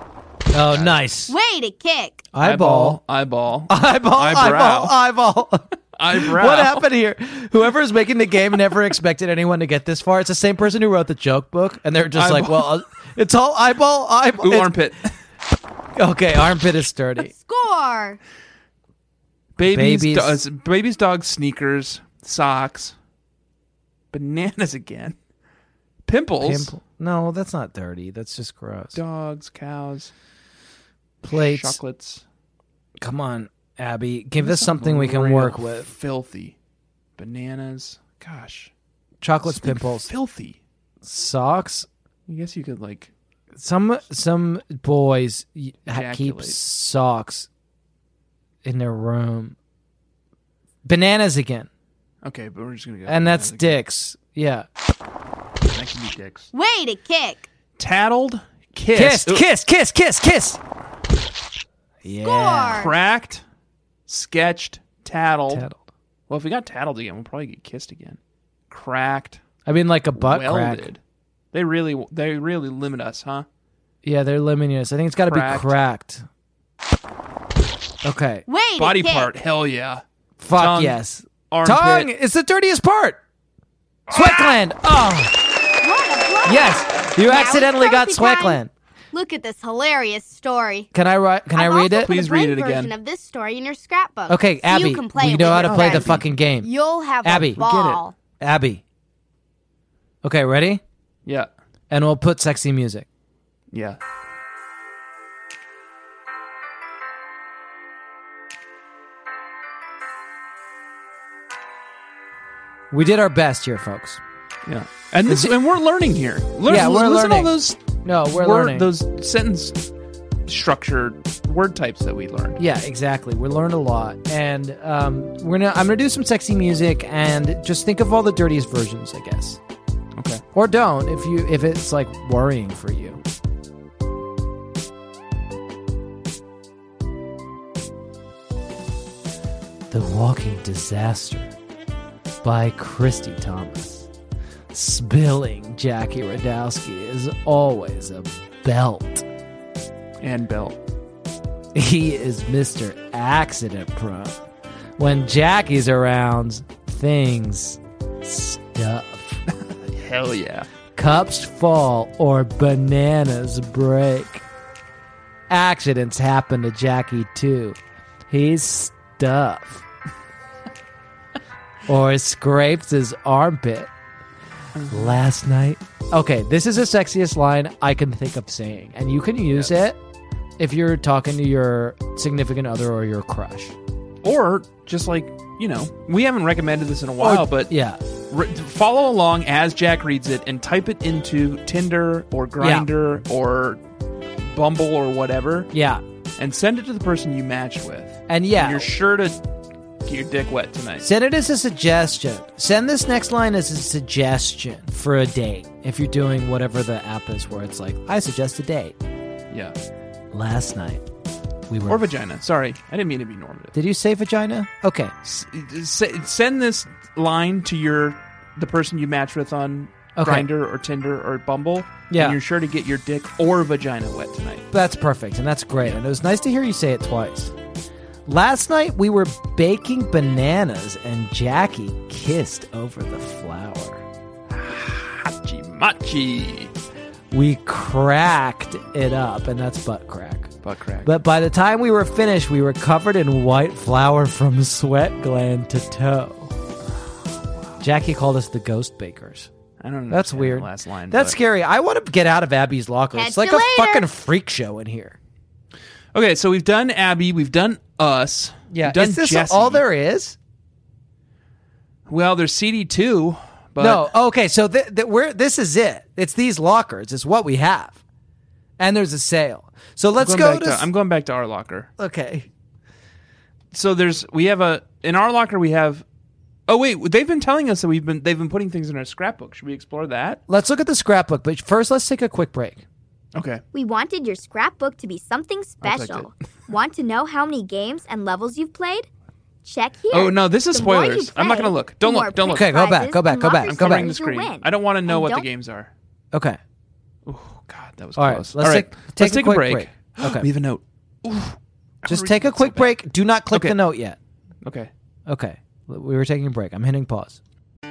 Oh, nice. Way to kick. Eyeball. Eyeball. Eyeball. Eyebrow. Eyeball. Eyeball. Eyebrow. What happened here? Whoever is making the game never expected anyone to get this far. It's the same person who wrote the joke book, and they're just like, Eyeball. well, uh, it's all eyeball, eyeball. Ooh, It's- armpit. Okay, armpit is sturdy. Score. Babies, Babies. Dogs, babies, dogs, sneakers, socks, bananas again, pimples, Pimple. No, that's not dirty. That's just gross. dogs, cows, Plates. chocolates. Come on, Abby. Give us That's something we can real work with. Filthy. Bananas. Gosh. Chocolates, Something pimples, Filthy. socks. I guess you could like Some some boys y- ha- keep Ejaculate. socks in their room. Bananas again, okay, but we're just gonna go. and that's bananas dicks. Yeah, again. That can be dicks. Way to kick. Tattled. Kiss. kissed, Ooh, kiss, kiss, kiss, kiss. Yeah, Score. Cracked. Sketched. Tattled. tattled. Well, if we got tattled again, we'll probably get kissed again. Cracked. I mean, like a butt crack. Welded. They really, they really limit us, huh? Yeah, they're limiting us. I think it's got to be Cracked. cracked. Okay, Way to Body kick. part. Hell yeah. fuck Tongue. yes. Armpit. Tongue. It's the dirtiest part. Sweat gland. Oh What a blow. yes, you Now it's accidentally got selfie sweat time. gland. Look at this hilarious story. Can I write? Can I've I read also it? put a Please read brain it again. version of this story in your scrapbook. Okay, so Abby, you can play we it know with how your to play the friends. fucking game. You'll have Abby, we a get it. ball. Abby. Okay, ready? Yeah. And we'll put sexy music. Yeah. We did our best here, folks. Yeah. And this, and we're learning here. Learn, Yeah, we're listen learning. to all those No, we're word, learning. those sentence structured word types that we learned. Yeah, exactly. We learned a lot, and um, we're gonna. I'm gonna do some sexy music, and just think of all the dirtiest versions, I guess, Okay. or don't if you if it's like worrying for you. The Walking Disaster by Christy Thomas. Spilling Jackie Radowski is always a belt. And belt. He is Mister Accident Prone. When Jackie's around, things stuff. Hell yeah. Cups fall or bananas break. Accidents happen to Jackie too. He's stuff. Or scrapes his armpit. Last night. Okay, this is the sexiest line I can think of saying. And you can use it if you're talking to your significant other or your crush. Or just like, you know, we haven't recommended this in a while, Or- but yeah. re- follow along as Jack reads it and type it into Tinder or Grindr or Bumble or whatever Yeah. and send it to the person you matched with. And yeah. And you're sure to get your dick wet tonight. Send it as a suggestion. Send this next line as a suggestion for a date. If you're doing whatever the app is where it's like, I suggest a date. Yeah. Last night, we were... Or vagina. Sorry. I didn't mean to be normative. Did you say vagina? Okay. S- s- send this line to your the person you matched with on Okay. Grindr or Tinder or Bumble. Yeah. And you're sure to get your dick or vagina wet tonight. That's perfect, and that's great. And it was nice to hear you say it twice. Last night, we were baking bananas, and Jackie kissed over the flour. Hachi machi. We cracked it up, and that's butt crack. Butt crack. But by the time we were finished, we were covered in white flour from sweat gland to toe. Jackie called us the ghost bakers. I don't know. That's weird. Last line. That's but- scary. I want to get out of Abby's locker. Catch It's like you a later. fucking freak show in here. Okay, so we've done Abby. We've done us. We've done is this Jesse. all there is? Well, there's C D two. But No. Okay, so th- th- we're, this is it. It's these lockers. It's what we have. And there's a sale. So I'm let's going go back to... to. I'm going back to our locker. okay. So there's we have a in our locker we have. Oh wait, they've been telling us that we've been they've been putting things in our scrapbook. Should we explore that? Let's look at the scrapbook, but first let's take a quick break. Okay. We wanted your scrapbook to be something I'll take special. Want to know how many games and levels you've played? Check here. Oh no, this is The more you spoilers. I'm not play, gonna look. the Don't more look. Don't look. Okay, go back, prizes go back, and go back, locker I'm go back. covering the spaces you'll screen. win. I don't want to know And what the don't- games are. Okay. Oh God, that was All right, close. let's All right, take- take let's a take a quick break. break. Okay. We have a note. Just take a quick break. Do not click Okay. the note yet. Okay. Okay. We were taking a break. I'm hitting pause.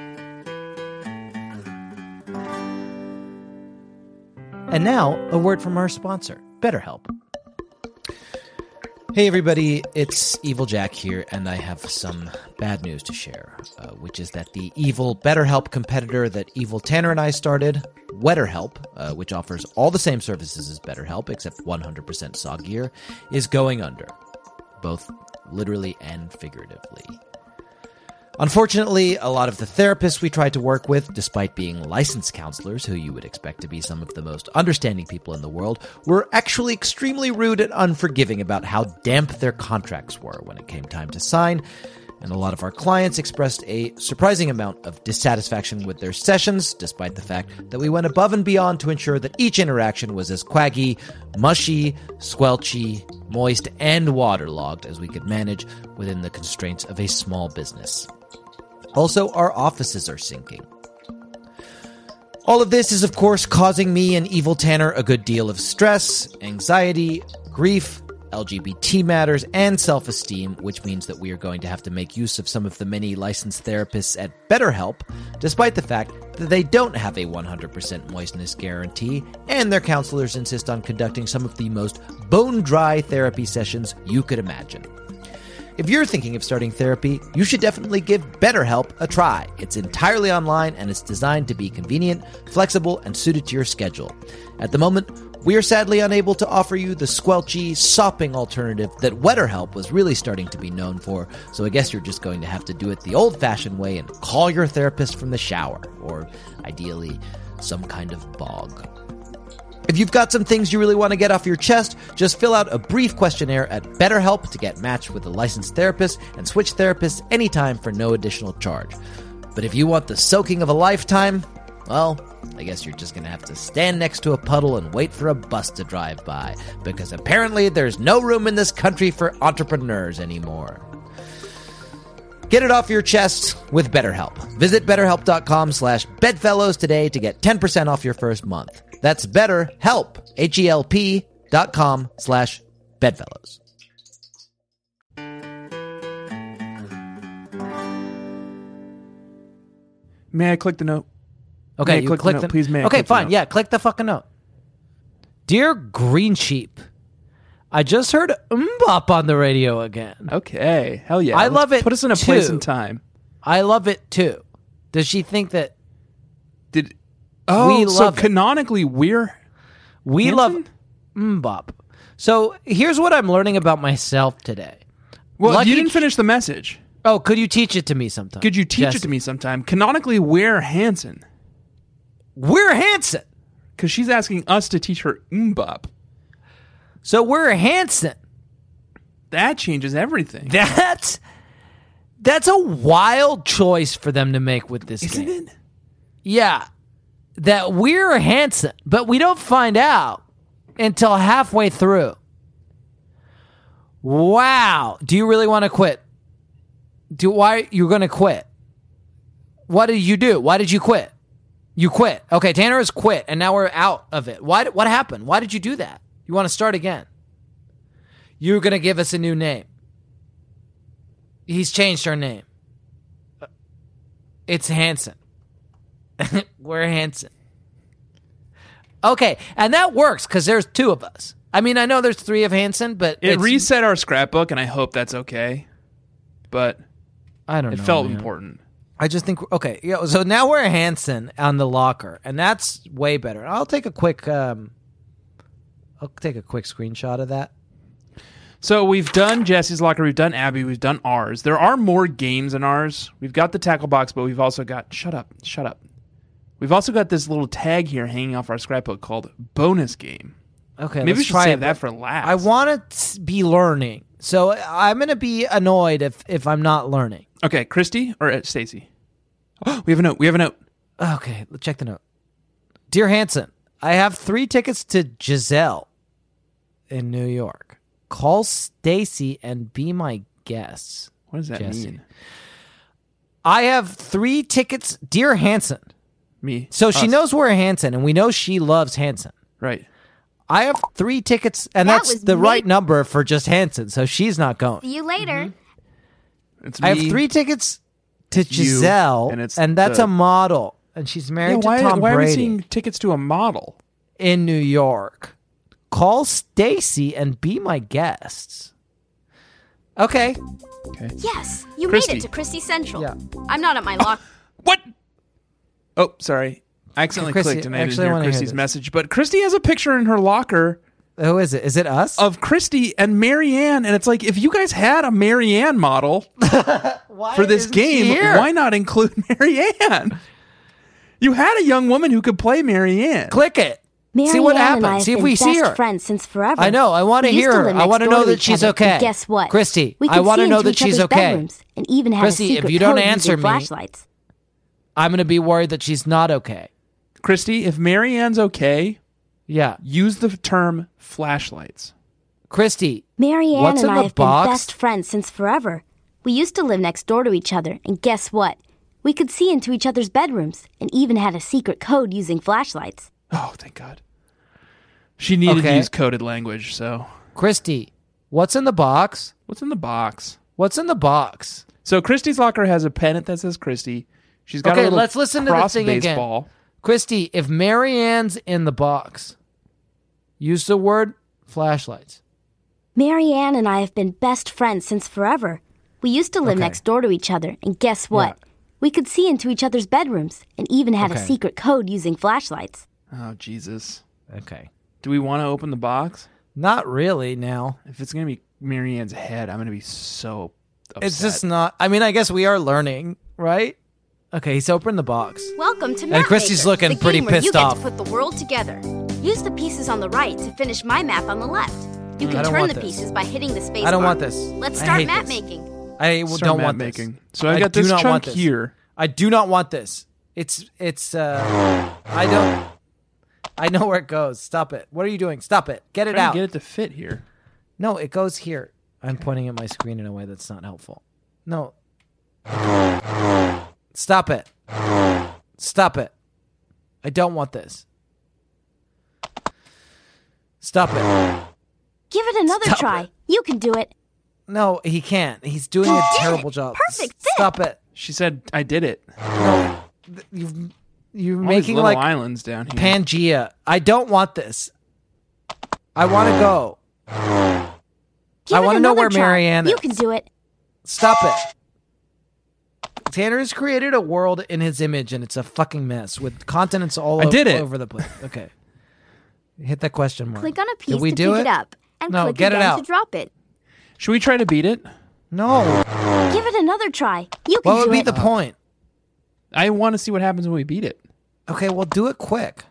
And now, a word from our sponsor, BetterHelp. Hey everybody, it's Evil Jack here, and I have some bad news to share, uh, which is that the evil BetterHelp competitor that Evil Tanner and I started, WetterHelp, uh, which offers all the same services as BetterHelp except one hundred percent soggier, is going under, both literally and figuratively. Unfortunately, a lot of the therapists we tried to work with, despite being licensed counselors, who you would expect to be some of the most understanding people in the world, were actually extremely rude and unforgiving about how damp their contracts were when it came time to sign, and a lot of our clients expressed a surprising amount of dissatisfaction with their sessions, despite the fact that we went above and beyond to ensure that each interaction was as quaggy, mushy, squelchy, moist, and waterlogged as we could manage within the constraints of a small business. Also, our offices are sinking. All of this is, of course, causing me and Evil Tanner a good deal of stress, anxiety, grief, L G B T matters, and self-esteem, which means that we are going to have to make use of some of the many licensed therapists at BetterHelp, despite the fact that they don't have a one hundred percent moistness guarantee, and their counselors insist on conducting some of the most bone-dry therapy sessions you could imagine. If you're thinking of starting therapy, you should definitely give BetterHelp a try. It's entirely online and it's designed to be convenient, flexible, and suited to your schedule. At the moment, we are sadly unable to offer you the squelchy, sopping alternative that WetterHelp was really starting to be known for, so I guess you're just going to have to do it the old-fashioned way and call your therapist from the shower, or ideally, some kind of bog. If you've got some things you really want to get off your chest, just fill out a brief questionnaire at BetterHelp to get matched with a licensed therapist and switch therapists anytime for no additional charge. But if you want the soaking of a lifetime, well, I guess you're just going to have to stand next to a puddle and wait for a bus to drive by, because apparently there's no room in this country for entrepreneurs anymore. Get it off your chest with BetterHelp. Visit betterhelp.com slash bedfellows today to get ten percent off your first month. That's BetterHelp, H-E-L-P dot com slash bedfellows. May I click the note? Okay, May I you click click the the note? Please, may I Okay, click the fine. note? Yeah, click the fucking note. Dear Green Sheep, I just heard Mbop on the radio again. Okay. Hell yeah. I Let's love it Put us in a place too. and time. I love it too. Does she think that Did Oh, We so love it. canonically we're we Hanson? love Mbop? So here's what I'm learning about myself today. Well, Lucky you didn't Ch- finish the message. Oh, could you teach it to me sometime? Could you teach Jesse? it to me sometime? Canonically, we're Hanson. We're Hanson. Because she's asking us to teach her Mbop. So we're Hanson. That changes everything. That's that's a wild choice for them to make with this Isn't game. it? Yeah. That we're Hanson, but we don't find out until halfway through. Wow. Do you really want to quit? Do why you're going to quit? What did you do? Why did you quit? You quit. Okay, Tanner has quit, and now we're out of it. Why? What happened? Why did you do that? You want to start again? You're going to give us a new name. He's changed our name. It's Hanson. We're Hanson. Okay, and that works because there's two of us. I mean, I know there's three of Hanson, but It it's- reset our scrapbook, and I hope that's okay. But I don't it know. felt man. important. I just think okay. Yeah, so now we're Hanson on the locker, and that's way better. I'll take a quick. Um, I'll take a quick screenshot of that. So we've done Jesse's locker, we've done Abby, we've done ours. There are more games in ours. We've got the tackle box, but we've also got shut up, shut up. We've also got this little tag here hanging off our scrapbook called bonus game. Okay, Maybe let's we should try save it, that but for last. I want to be learning, so I'm going to be annoyed if if I'm not learning. Okay, Christy or uh, Stacy? Oh, we have a note. We have a note. Okay, let's check the note. Dear Hanson, I have three tickets to Giselle in New York. Call Stacy and be my guest. What does that Jesse. mean? I have three tickets. Dear Hanson. Me. So she Us. knows we're Hanson, and we know she loves Hanson. Right. I have three tickets, and That that's was the me. right number for just Hanson, so she's not going. See you later. It's I have me. three tickets to you, Giselle, and and, it's that's the- a model, and she's Yeah, married why to Tom why are we Brady seeing tickets to a model? in New York. Call Stacy and be my guests. Okay. Okay. Yes, you Christy. made it to Christie Central. Yeah. I'm not at my lock. What? Oh, sorry. I accidentally Christy, clicked and I actually, didn't I hear wanna hear Christy's this. message. But Christy has a picture in her locker Who is it? Is it us? of Christy and Marianne, and it's like, if you guys had a Marianne model Why for this isn't she game, here? why not include Marianne? You had a young woman who could play Marianne. Click it. Marianne see what and I happens. have See if been we best see her. friends since forever. I know. I want to We used hear to her. live I next want to door know to that each she's other, okay. and guess what? Christy, We I could want see to know into that each she's other's okay. bedrooms and even had Christy, a if secret you don't code answer using me- flashlights. I'm going to be worried that she's not okay. Christy, if Marianne's okay, Yeah. use the term flashlights. Christy, Marianne What's and in I the have box? been best friends since forever. We used to live next door to each other, and guess what? We could see into each other's bedrooms and even had a secret code using flashlights. Oh, thank God. She needed Okay. to use coded language, so. Christy, what's in the box? What's in the box? What's in the box? So Christy's locker has a pennant that says Christy. She's got Okay, a little let's listen to the cross thing again. baseball. Christy, if Marianne's in the box, use the word flashlights. Marianne and I have been best friends since forever. We used to live Okay. next door to each other, and guess what? Yeah. We could see into each other's bedrooms and even had Okay. a secret code using flashlights. Oh, Jesus. Okay. Do we want to open the box? Not really now. If it's going to be Marianne's head, I'm going to be so upset. It's just not. I mean, I guess we are learning, right? Okay, he's opened the box. Welcome to And Map Christy's Maker, looking the pretty game where you pissed get off. to put the world together. Use the pieces on the right to finish my map on the left. You I can don't turn want the this. pieces by hitting the space I don't bar. want this. Let's I start hate map this. making. I w- Start don't map want making. this. So I've I got do this not chunk want this. here. I do not want this. It's it's. uh I don't. I know where it goes. Stop it. What are you doing? Stop it. Get it Trying out. to get it to fit here. No, it goes here. I'm pointing at my screen in a way that's not helpful. No. Stop it. Stop it. I don't want this. Stop it. Give it another Stop try. it. You can do it. No, he can't. He's doing a terrible job. Perfect S- fit. Stop it. She said, I did it. No. Th- You've, you're All these making little like islands down here. Pangea. I don't want this. I want to go. Give I it want to know another where try. Marianne You is. can do it. Stop it. Tanner's created a world in his image, and it's a fucking mess with continents all I o- did it. over the place. Okay. Hit that question mark. Click on a piece Did we to do pick it? it up, and No, click get it again out. to drop it. Should we try to beat it? No. Give it another try. You can What would do be it. the point? I want to see what happens when we beat it. Okay, well, do it quick.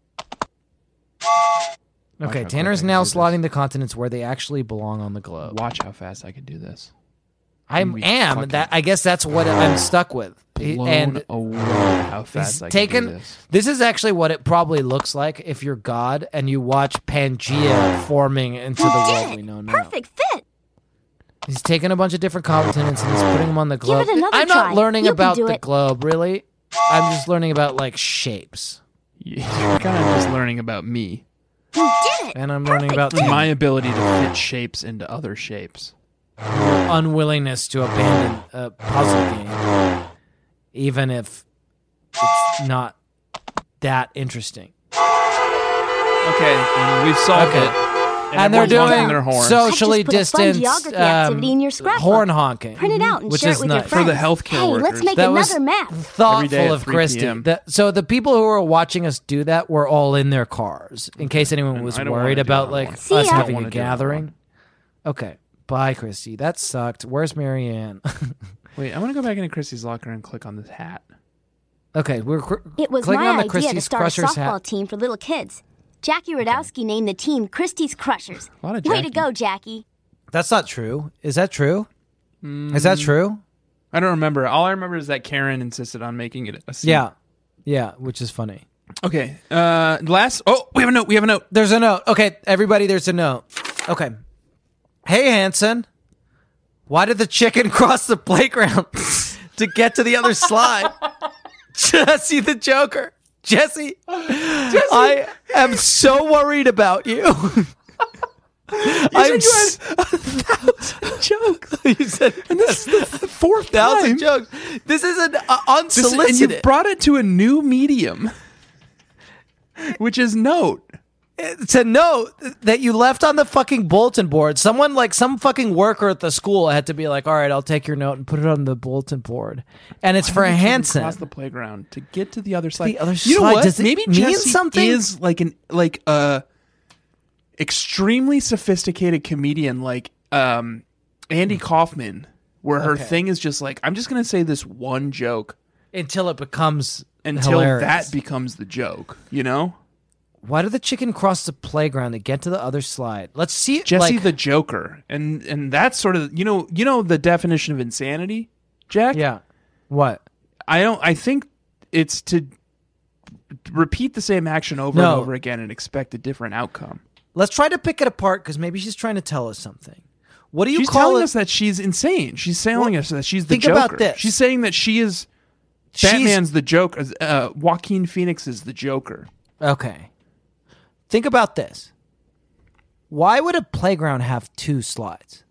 Okay, how Tanner's quick I now can do this. slotting the continents where they actually belong on the globe. Watch how fast I can do this. I I'm gonna be am. fucking That I guess that's what I'm stuck with. He- Blown and away how he's fast I can taken. do this. This is actually what it probably looks like if you're God and you watch Pangea forming into the world we know now. Perfect fit. He's taking a bunch of different continents and he's putting them on the globe. it another I'm not try. learning You can about do the it. globe, really. I'm just learning about like shapes, You're kind of just learning about me. You did it. and I'm learning Perfect about fit. My ability to fit shapes into other shapes. your unwillingness to abandon a puzzle game, even if it's not that interesting. Okay, and we've solved Okay. it. And, they're everyone's honking doing their horns. socially I just put a fun distanced geography activity um, in your scrapbook. horn honking, Print it out and which share is it with your nuts. friends. For the healthcare hey, workers. let's make That was another map. Every day thoughtful at of three Christy. p.m. That, so the people who were watching us do that were all in their cars, in case anyone And was I don't wanna worried do about that like one. See us ya. having I don't a wanna do that gathering. Okay, bye, Christy. That sucked. Where's Marianne? Wait, I want to go back into Christy's locker and click on this hat. Okay, we're cr- It was clicking my on the idea to Christie's start a Crushers softball hat. team for little kids. Jackie Radowski named the team Christie's Crushers. A lot of Way to Jackie. go, Jackie. That's not true. Is that true? Is that true? I don't remember. All I remember is that Karen insisted on making it a scene. Yeah, yeah, which is funny. Okay. Uh, last. Oh, we have a note. We have a note. There's a note. Okay, everybody, there's a note. Okay. Hey, Hanson. Why did the chicken cross the playground to get to the other slide? See the Joker. Jesse, I am so worried about you. You I'm said you had a thousand jokes. you said And this is the fourth thousand time. jokes. This is an uh, This is- unsolicited. and you brought it to a new medium, which is note. to note that you left on the fucking bulletin board. Someone like some fucking worker at the school had to be like, all right, I'll take your note and put it on the bulletin board. And it's for Why would you Hanson. Cross the playground to get to the other side. The other you know side? what? Does it Maybe mean Jesse something? is like an like a extremely sophisticated comedian like um, Andy Kaufman, where her Okay. thing is just like, I'm just gonna say this one joke Until it becomes until hilarious. that becomes the joke. You know, Why did the chicken cross the playground to get to the other slide? Let's see. Jesse like, the Joker, and and that's sort of you know you know the definition of insanity, Jack. yeah. What? I don't. I think it's to repeat the same action over No. and over again and expect a different outcome. Let's try to pick it apart because maybe she's trying to tell us something. What do you She's call telling it? us that she's insane. She's telling Well, us that she's the think Joker. about this. She's saying that she is She's- Batman's the Joker. Uh, Joaquin Phoenix is the Joker. Okay. Think about this. Why would a playground have two slides?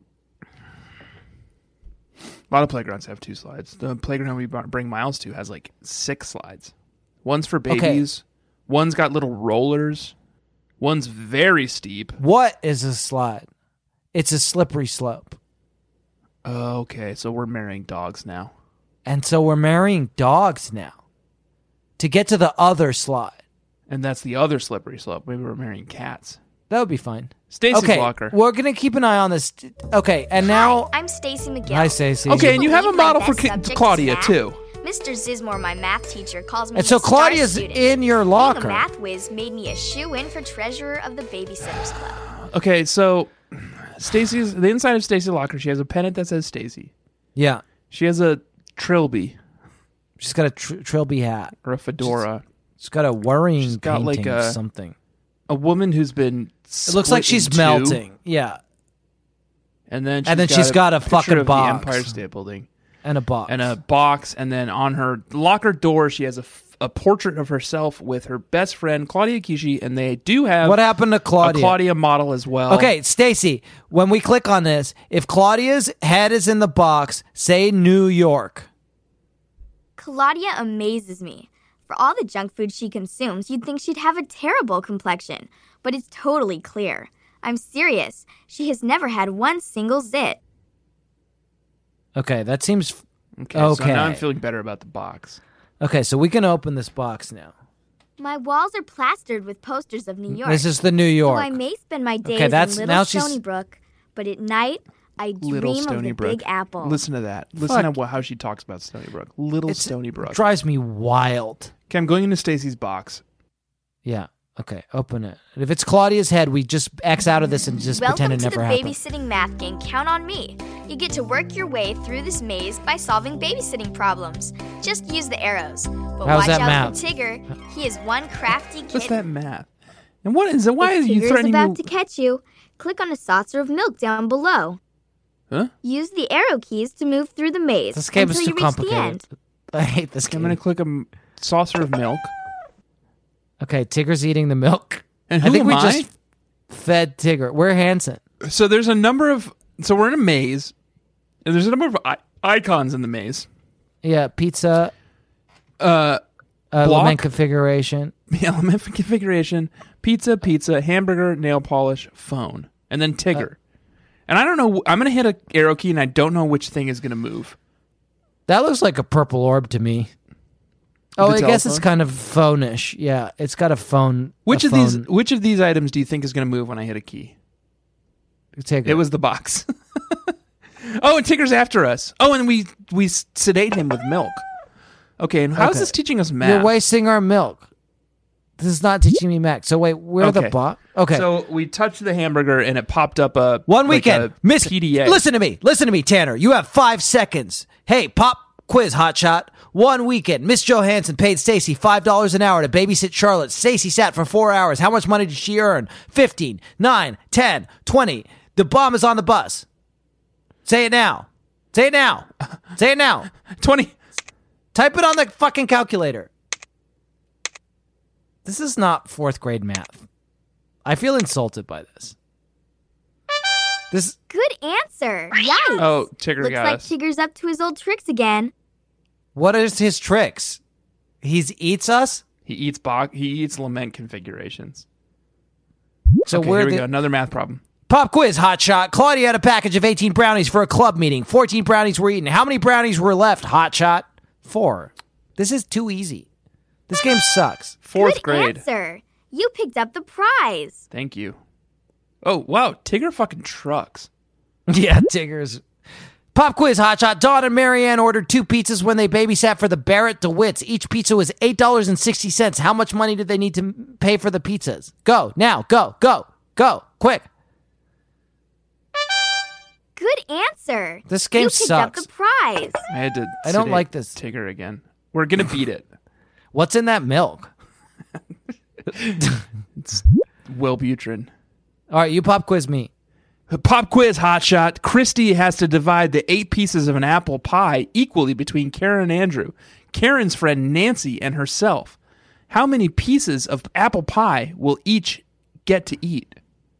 A lot of playgrounds have two slides. The playground we br- bring Miles to has like six slides. One's for babies. One's got little rollers. One's very steep. What is a slide? It's a slippery slope. Oh, okay, so we're marrying dogs now. And so we're marrying dogs now to get to the other slide. And that's the other slippery slope. Maybe we're marrying cats. That would be fine. Stacey Okay, Walker. we're going to keep an eye on this. Okay, and now... Hi, I'm Stacy McGill. Hi, Stacey. Okay, and you have a Believe my model for best K- subject is Claudia, math? too. Mister Zismore, my math teacher, calls me And so his star Claudia's student. in your Being locker. a math whiz made me a shoe-in for treasurer of the Babysitters Club. Okay, so Stacy's the inside of Stacy Locker. She has a pennant that says Stacy. Yeah. She has a trilby She's got a tr- trilby hat. or a fedora. She's got a worrying She's got, painting like, of a- something. A woman who's been. It looks like she's melting. Yeah. And then she's And then got she's got a picture fucking of box. the Empire State Building And a box. and a box, and then on her locker door she has a, f- a portrait of herself with her best friend Claudia Kishi, and they do have What happened to a Claudia? Claudia model as well. Okay, Stacy, when we click on this, if Claudia's head is in the box, say New York. Claudia amazes me. For all the junk food she consumes, you'd think she'd have a terrible complexion, but it's totally clear. I'm serious. She has never had one single zit. Okay, that seems Okay, so Okay. now I'm feeling better about the box. okay. So we can open this box now. My walls are plastered with posters of New York. This is the New So York. I may spend my days Okay, that's- in now Little she's- Stony Brook, but at night I Little dream Stony of the Brook. Big Apple. Listen to that. Listen Fuck. to wh- how she talks about Stony Brook. Little It's- Stony Brook. drives me wild. Okay, I'm going into Stacy's box. Yeah. Okay, open it. And if it's Claudia's head, we just X out of this and just Welcome pretend it to never the happened. babysitting math game. Count on me. You get to work your way through this maze by solving babysitting problems. Just use the arrows. But How's watch that out math? for Tigger. He is one crafty kid. What's that math? And what is it? Why if is you Tigger's threatening about me? to catch you, click on a saucer of milk down below. Huh? Use the arrow keys to move through the maze This game until is you too reach the complicated. end. I hate this I'm game. going to click a m- saucer of milk. Okay, Tigger's eating the milk. And I who think am we I? just fed Tigger. We're Hanson. So there's a number of. So we're in a maze, and there's a number of I- icons in the maze. Yeah, pizza, Uh, uh, Block? element configuration. element configuration: pizza, pizza, hamburger, nail polish, phone, and then Tigger. And I don't know. I'm gonna hit a arrow key, and I don't know which thing is gonna move. That looks like a purple orb to me. Oh, The I guess it's telephone? kind of phone-ish. Yeah, it's got a phone. Which a of these? phone Which of these items do you think is gonna move when I hit a key? Tigger. It was the box. Oh, and Tigger's after us. Oh, and we we sedate him with milk. Okay, and how is Okay. this teaching us math? You're wasting our milk. This is not teaching me math. So wait, where the Okay. box? Okay. So we touched the hamburger, and it popped up a One like weekend, a Miss. P D A. Listen to me. Listen to me, Tanner. You have five seconds. Hey, pop quiz, hotshot. One weekend, Miss Johansson paid Stacy five dollars an hour to babysit Charlotte. Stacy sat for four hours. How much money did she earn? Fifteen, nine, ten, twenty. The bomb is on the bus. Say it now. Say it now. Say it now. twenty. Type it on the fucking calculator. This is not fourth grade math. I feel insulted by this. This Good answer. Yikes. Oh, Tigger Looks got like us. Tigger's up to his old tricks again. What is his tricks? He's eats us? He eats bo- He eats lament configurations. So Okay, we're here we the go. Another math problem. pop quiz hot shot. Claudia had a package of eighteen brownies for a club meeting. fourteen brownies were eaten. How many brownies were left? Hot shot. Four. This is too easy. This game sucks. Fourth Good grade. answer. You picked up the prize. Thank you. Oh, wow. Tigger fucking trucks. Yeah, Tigger's. Pop quiz hot shot. Dawn and Marianne ordered two pizzas when they babysat for the Barrett DeWitts. Each pizza was eight dollars and sixty cents. How much money did they need to pay for the pizzas? Go. Now. Go. Go. Go. Quick. Good answer. This game you picked sucks. up the prize. I had to. I don't sedate like this. Tigger again. We're gonna beat it. What's in that milk? It's Wellbutrin. All right, you pop quiz me. Pop quiz hotshot. Christy has to divide the eight pieces of an apple pie equally between Karen and Andrew, Karen's friend Nancy, and herself. How many pieces of apple pie will each get to eat?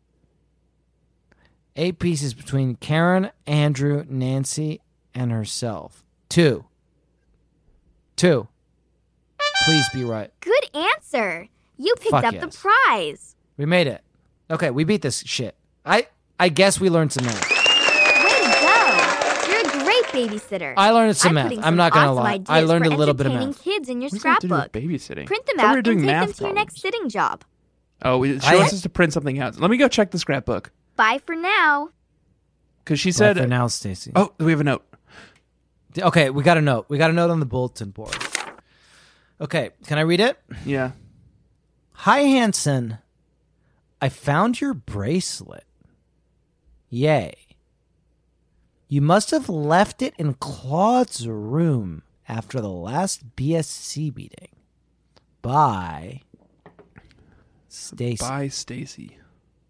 Eight pieces between Karen, Andrew, Nancy, and herself. Two. Two. Please be right. Good answer. You picked Fuck up yes. the prize. We made it. Okay, we beat this shit. I I guess we learned some math. Way to go. You're a great babysitter. I learned some I'm math. putting I'm some not gonna awesome lie. ideas I learned for a little bit of entertaining math. kids in your What does that have to do with scrapbook. babysitting? Print them I thought we out were and doing take them math to your next problems. sitting job. Oh, it I- wants us to print something out. Let me go check the scrapbook. Bye for now. Because she Well, said. for now, Stacy. Oh, we have a note. Okay, we got a note. We got a note on the bulletin board. Okay, can I read it? Yeah. Hi, Hanson. I found your bracelet. Yay. You must have left it in Claude's room after the last B S C meeting. Bye. Stacy. Bye, Stacy.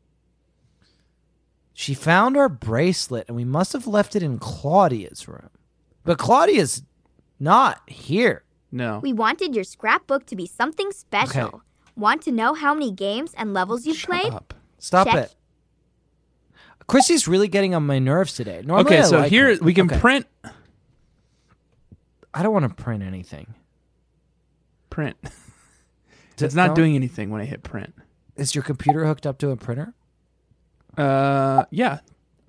She found our bracelet and we must have left it in Claudia's room. But Claudia's not here. No. We wanted your scrapbook to be something special. Okay. Want to know how many games and levels you've Shut played? up. Stop Check. it. Chrissy's really getting on my nerves today. Normally Okay, I so like here her. we can Okay. print. I don't want to print anything. Print. D- It's not don't- doing anything when I hit print. Is your computer hooked up to a printer? Uh, yeah.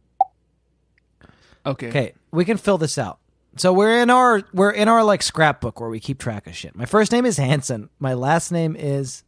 Okay. Okay, we can fill this out. So we're in our we're in our like scrapbook where we keep track of shit. My first name is Hanson. My last name is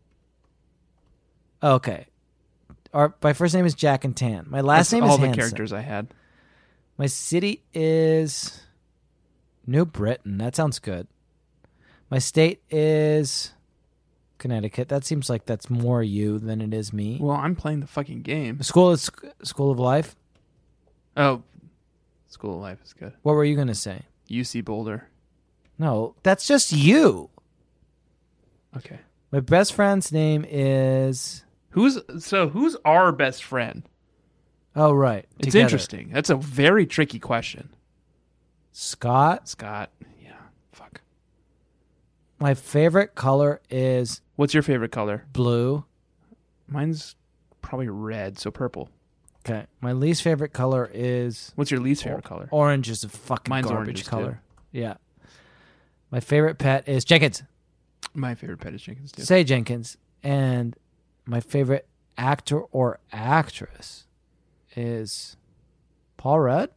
okay. Our my first name is Jack and Tan. My last That's name all is the Hanson. characters I had. My city is New Britain. That sounds good. My state is Connecticut. That seems like that's more you than it is me. Well, I'm playing the fucking game. School is School of Life. Oh, School of Life is good. What were you going to say? U C Boulder. No, that's just you. Okay. My best friend's name is Who's so? Who's our best friend? Oh, right. It's Together. interesting. That's a very tricky question. Scott. Scott. Yeah. Fuck. My favorite color is What's your favorite color? blue. Mine's probably red, so purple. Okay. My least favorite color is What's your least favorite color? orange. Is a fucking Mine's garbage oranges, color. Yeah. My favorite pet is Jenkins. My favorite pet is Jenkins too. Say Jenkins. And my favorite actor or actress is Paul Rudd.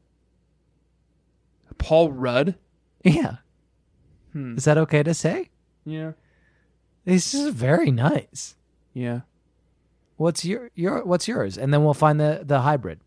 Paul Rudd. Yeah. Hmm. Is that okay to say? Yeah. He's just very nice. Yeah. What's your your what's yours? And then we'll find the the hybrid.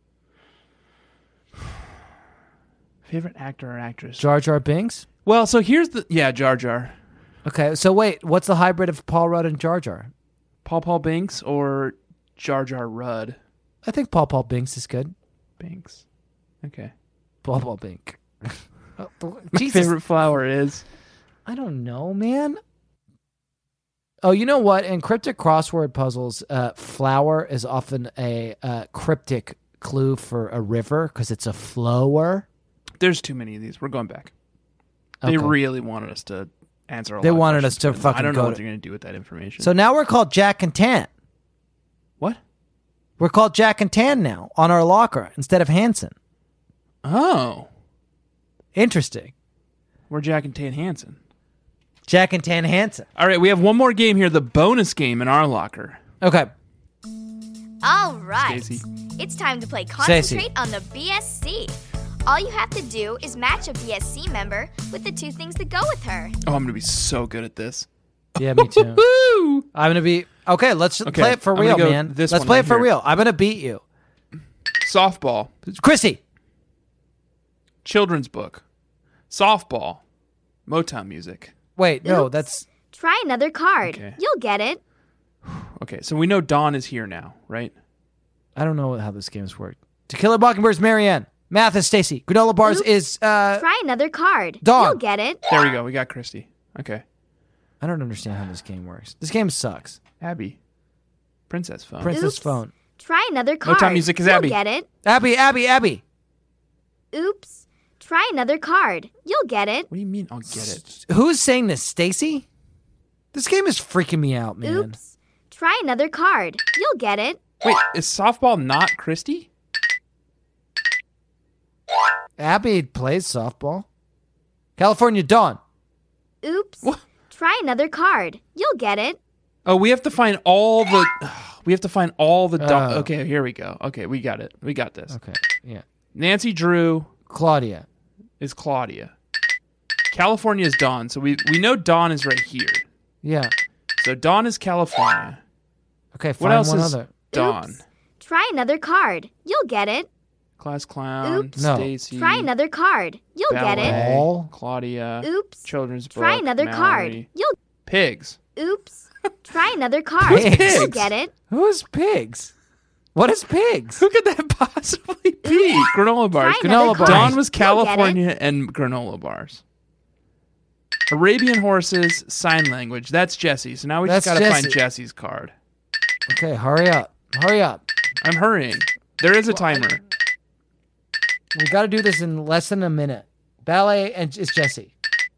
Favorite actor or actress? Jar Jar Binks. Well, so here's the yeah Jar Jar. Okay, so wait, what's the hybrid of Paul Rudd and Jar Jar? Paul Paul Binks or Jar Jar Rudd? I think Paul Paul Binks is good. Binks. Okay. Paul Paul Bink. Oh, My Jesus, favorite flower is I don't know, man. Oh, you know what? In cryptic crossword puzzles, uh, flower is often a uh, cryptic clue for a river because it's a flower. there's too many of these. We're going back. They Okay. really wanted us to answer a They lot of wanted us questions, to but fucking I don't know go what to- they're going to do with that information. So now we're called Jack and Tan. what? We're called Jack and Tan now on our locker instead of Hanson. Oh, Interesting. we're Jack and Tan Hansen. Jack and Tan Hanson. All right, we have one more game here, the bonus game in our locker. Okay. All right. Stacey. It's time to play Stacey. Concentrate on the B S C. All you have to do is match a B S C member with the two things that go with her. Oh, I'm going to be so good at this. Yeah, me too. Woo! I'm gonna be okay. Let's Okay, play it for I'm gonna real, go man. this Let's one play right it for here. real. I'm gonna beat you, Softball, Chrissy. children's book, softball, Motown music. Wait, no, Oops. that's Try another card. Okay. You'll get it. Okay, so we know Dawn is here now, right? I don't know how this game's worked. To Kill a Mockingbird's Marianne. Math is Stacy. Granola bars Oops. is uh. Try another card. Dawn. You'll get it. There we go. We got Christy. Okay. I don't understand how this game works. This game sucks. Abby. Princess phone. Princess Oops. phone. Try another card. Motown music is You'll Abby. get it. Abby, Abby, Abby. Oops. Try another card. You'll get it. What do you mean I'll get it? Who's saying this? Stacy. This game is freaking me out, man. Oops. Try another card. You'll get it. Wait, is softball not Christy? Abby plays softball. California Dawn. Oops. What? Try another card. You'll get it. Oh, we have to find all the. We have to find all the. Do- Oh. okay, here we go. Okay, we got it. We got this. Okay. Yeah. Nancy Drew Claudia. is Claudia. California is Dawn. So we we know Dawn is right here. Yeah. So Dawn is California. Okay. What Find else one is other. Dawn? Oops. Try another card. You'll get it. Class clown. Oops. No. Stacy. Try another card. You'll get it. Ballet, Ball. Claudia. Oops. Children's book. Try another Mallory. card. You'll. Pigs. Oops. Try another card. Pigs. You'll get it. Who is pigs? What is pigs? Who could that possibly be? Granola bars. Try another Granola bars. card. Dawn was You'll get it. California and granola bars. Arabian horses, sign language. That's Jesse. So now we That's just got to find Jesse. Jesse's card. Okay, hurry up. Hurry up. I'm hurrying. There is a timer. We got to do this in less than a minute. Ballet and it's Jesse.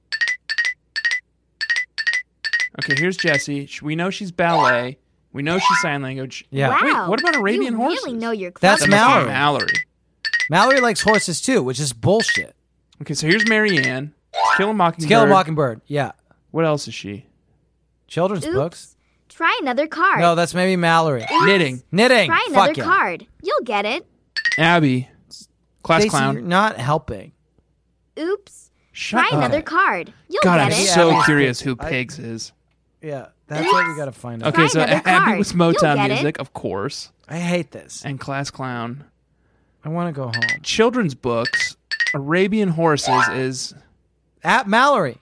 Okay, here's Jesse. Sh- We know she's ballet. We know she's sign language. Yeah. Wow. Wait, what about Arabian you horses? really know your That's club That must be Mallory. Mallory. Mallory likes horses too, which is bullshit. Okay, so here's Marianne. To Kill a Mockingbird. To Kill a Mockingbird. Yeah. What else is she? Children's Oops. books. Try another card. No, that's maybe Mallory. Knitting. Knitting. Try another Fuck yeah. card. You'll get it. Abby. Class Stacey, clown. you're not helping. Oops. Shut Try up. another card. You'll God, get I'm it. Yeah, so Abby's curious pigs. who I- Pigs is. Yeah, that's what we got to find out. Okay, Try so another Abby card. was You'll Motown get it. music, of course, I hate this. and Class Clown. I want to go home. Children's books, Arabian horses is At Mallory.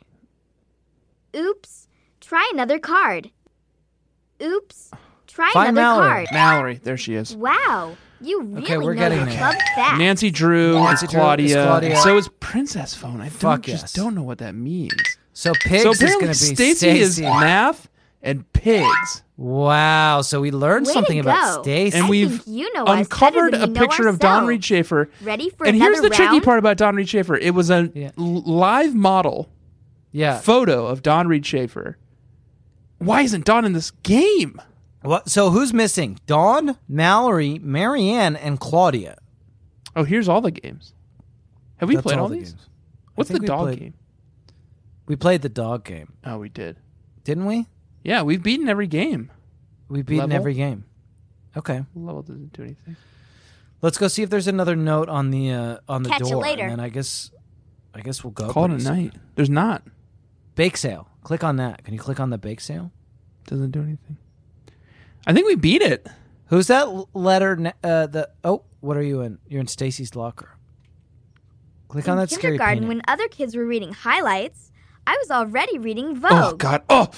Oops. Try another card. Oops. Try Find another Mallory. card. Mallory. There she is. Wow. You really Okay, we're know getting your there. club fast. Nancy Drew Nancy is Drew is Claudia. Claudia. So is Princess Phone. I Fuck don't, just yes. don't know what that means. So pigs so is going apparently to be Stacy is Stacy. math and pigs. Wow. So we learned Way something to about go. Stacy. And I we've think you know us uncovered better a than we know picture of Don ourselves. Reed Schaefer. Ready for And another here's the tricky round? part about Don Reed Schaefer. It was a Yeah. l- live model Yeah. photo of Don Reed Schaefer. Why isn't Don in this game? What? So who's missing? Dawn, Mallory, Marianne, and Claudia. Oh, here's all the games. Have we That's played all, the these? games. I What's the think we dog played- game? We played the dog game, Oh, we did. didn't we? Yeah, we've beaten every game. We beat in Level? every game. Okay. Level doesn't do anything. Let's go see if there's another note on the uh, on the Catch you door, later. and then I guess I guess we'll go. Call it a pretty soon. night. There's not. Bake sale. Click on that. Can you click on the bake sale? Doesn't do anything. I think we beat it. Who's that l- letter? ne- Uh, the oh, what are you in? You're in Stacy's locker. Click on In that scary kindergarten, painting. when other kids were reading highlights, I was already reading Vogue. Oh God. Oh.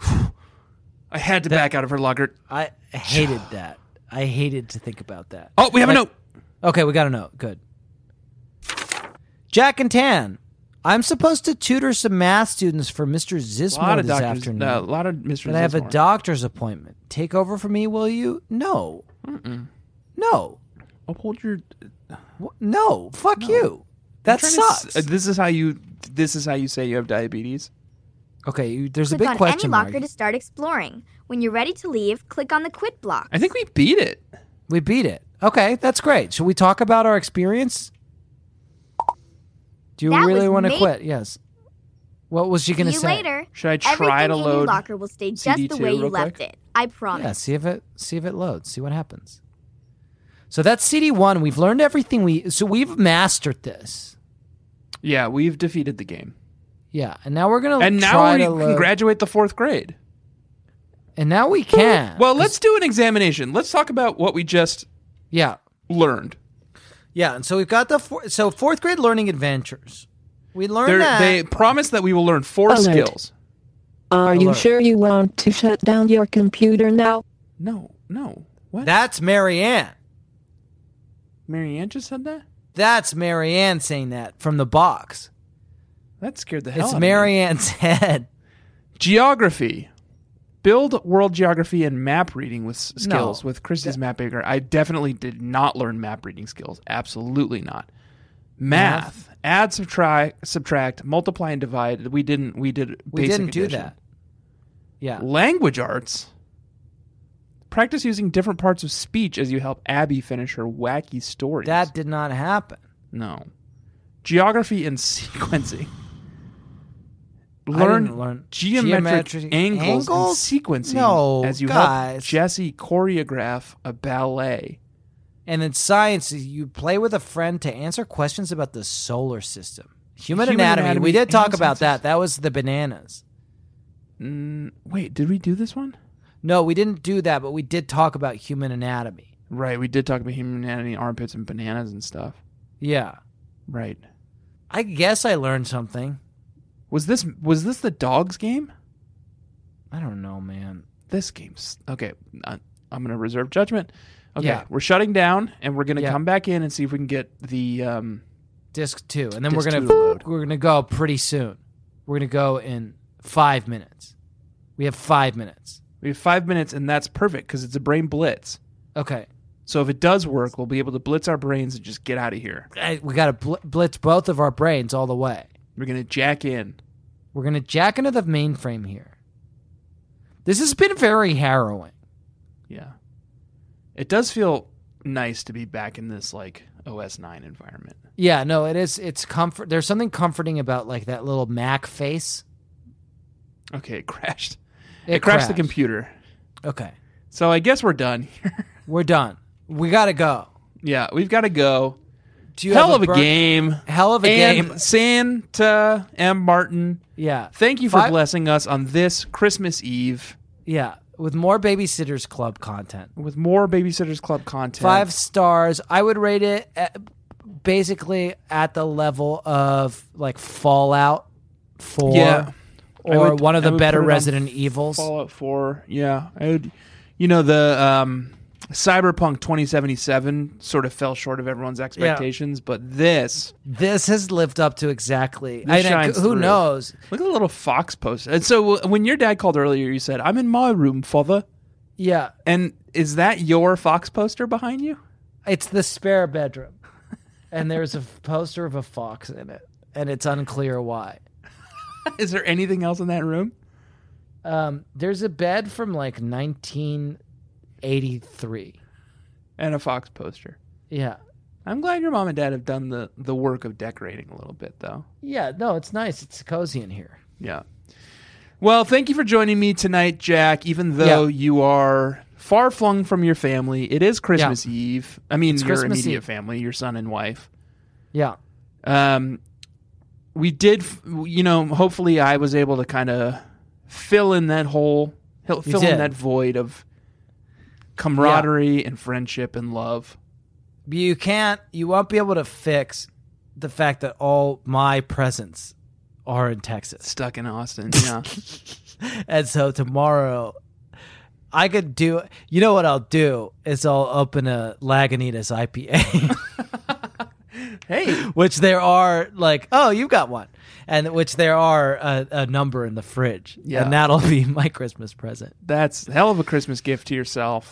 I had to back out of her locker. I hated that. I hated to think about that. Oh, we have a Like- note. Okay, we got a note. Good. Jack and Tan, I'm supposed to tutor some math students for Mister A Zismo lot of this doctors. afternoon. Uh, a lot of Mister But I have a Zismore. doctor's appointment. Take over for me, will you? No. No. Oh, hold your. Wh- No. Fuck you. That I'm trying to s- sucks. uh, this is how you. This is how you say you have diabetes. Okay, you, there's Click a big on question any locker mark. to start exploring. When you're ready to leave, click on the quit block. I think we beat it. We beat it. Okay, that's great. Should we talk about our experience? Do you That really was want to ma- quit? Yes. What was she See going to you say? later. Should I try Everything to in your load locker will stay C D just the two way you real left quick? it. I promise. Yeah, see if it see if it loads. See what happens. So that's C D one. We've learned everything we so we've mastered this. Yeah, we've defeated the game. Yeah, and now we're gonna And now try we to can load- graduate the fourth grade. And now we can. Well, let's do an examination. Let's talk about what we just yeah, learned. yeah. And so we've got the four, so fourth grade learning adventures. We learned They're, that they promise that we will learn four Alert. skills. Are you Alert. sure you want to shut down your computer now? No, no. What? that's Marianne. Marianne just said that? That's Marianne saying that from the box. That scared the hell It's out of me. Marianne's head. Geography. Build world geography and map reading with s- skills No. with Christy's map maker. I definitely did not learn map reading skills. Absolutely not. Math. Add, subtract, subtract, multiply, and divide. We didn't. We did. We basic didn't do addition. that. Yeah. Language arts. Practice using different parts of speech as you help Abby finish her wacky stories. That did not happen. no. Geography and sequencing. I Learn, didn't learn geometric, geometric angles, angles? and sequencing No, as you help guys. Jesse choreograph a ballet. And in science, you play with a friend to answer questions about the solar system. Human, Human anatomy. anatomy We did talk and about sciences. that. That was the bananas. Mm, wait, did we do this one? No, we didn't do that, but we did talk about human anatomy. Right, we did talk about human anatomy, armpits, and bananas and stuff. Yeah. Right. I guess I learned something. Was this was this the dogs game? I don't know, man. This game's okay. I- I'm gonna reserve judgment. Okay, Yeah. we're shutting down, and we're gonna Yeah. come back in and see if we can get the. Um, Disc two. And then Disc we're two gonna to load. we're gonna go pretty soon. We're gonna go in five minutes. We have five minutes. we have five minutes, and that's perfect because it's a brain blitz. Okay. So if it does work, we'll be able to blitz our brains and just get out of here. I- We got to bl- blitz both of our brains all the way. We're gonna jack in. We're going to jack into the mainframe here. This has been very harrowing. Yeah, it does feel nice to be back in this like O S nine environment. Yeah, no, it is. It's comfort. There's something comforting about like that little Mac face. Okay, it crashed. It, It, crashed, the crashed. computer. Okay, So I guess we're done here. we're done. We got to go. Yeah, we've got to go. Do you Hell have of a burn- game. Hell of a and game. Santa M. Martin, Yeah. thank you for Five- blessing us on this Christmas Eve Yeah, with more Babysitters Club content. with more Babysitters Club content. Five stars. I would rate it at, basically at the level of like Fallout four. Yeah. I Or would- one of I the would better put it on Resident Evils. Fallout four. Yeah, I would. You know the um, Cyberpunk twenty seventy-seven sort of fell short of everyone's expectations, but this This has lived up to exactly. This I, shines who through. knows? look at the little fox post. And so uh, when your dad called earlier, you said, "I'm in my room, father." Yeah, And is that your fox poster behind you? it's the spare bedroom, and there's a poster of a fox in it, and it's unclear why. Is there anything else in that room? Um, there's a bed from like nineteen eighty-three. And a fox poster. Yeah, I'm glad your mom and dad have done the, the work of decorating a little bit, though. yeah. No, it's nice. It's cozy in here. Yeah. Well, thank you for joining me tonight, Jack. Even though Yeah. you are far flung from your family, it is Christmas Eve. I mean, It's your Christmas immediate Eve. family, your son and wife. Yeah, Um, we did, f- you know, hopefully I was able to kind of fill in that hole, fill You in did. that void of camaraderie and friendship and love. but you can't. You won't be able to fix the fact that all my presents are in Texas. Stuck in Austin, yeah. And so tomorrow, I could do. You know what I'll do is I'll open a Lagunitas I P A, Hey, which there are like, oh, you got one, and which there are a, a number in the fridge, Yeah. and that'll be my Christmas present. that's a hell of a Christmas gift to yourself.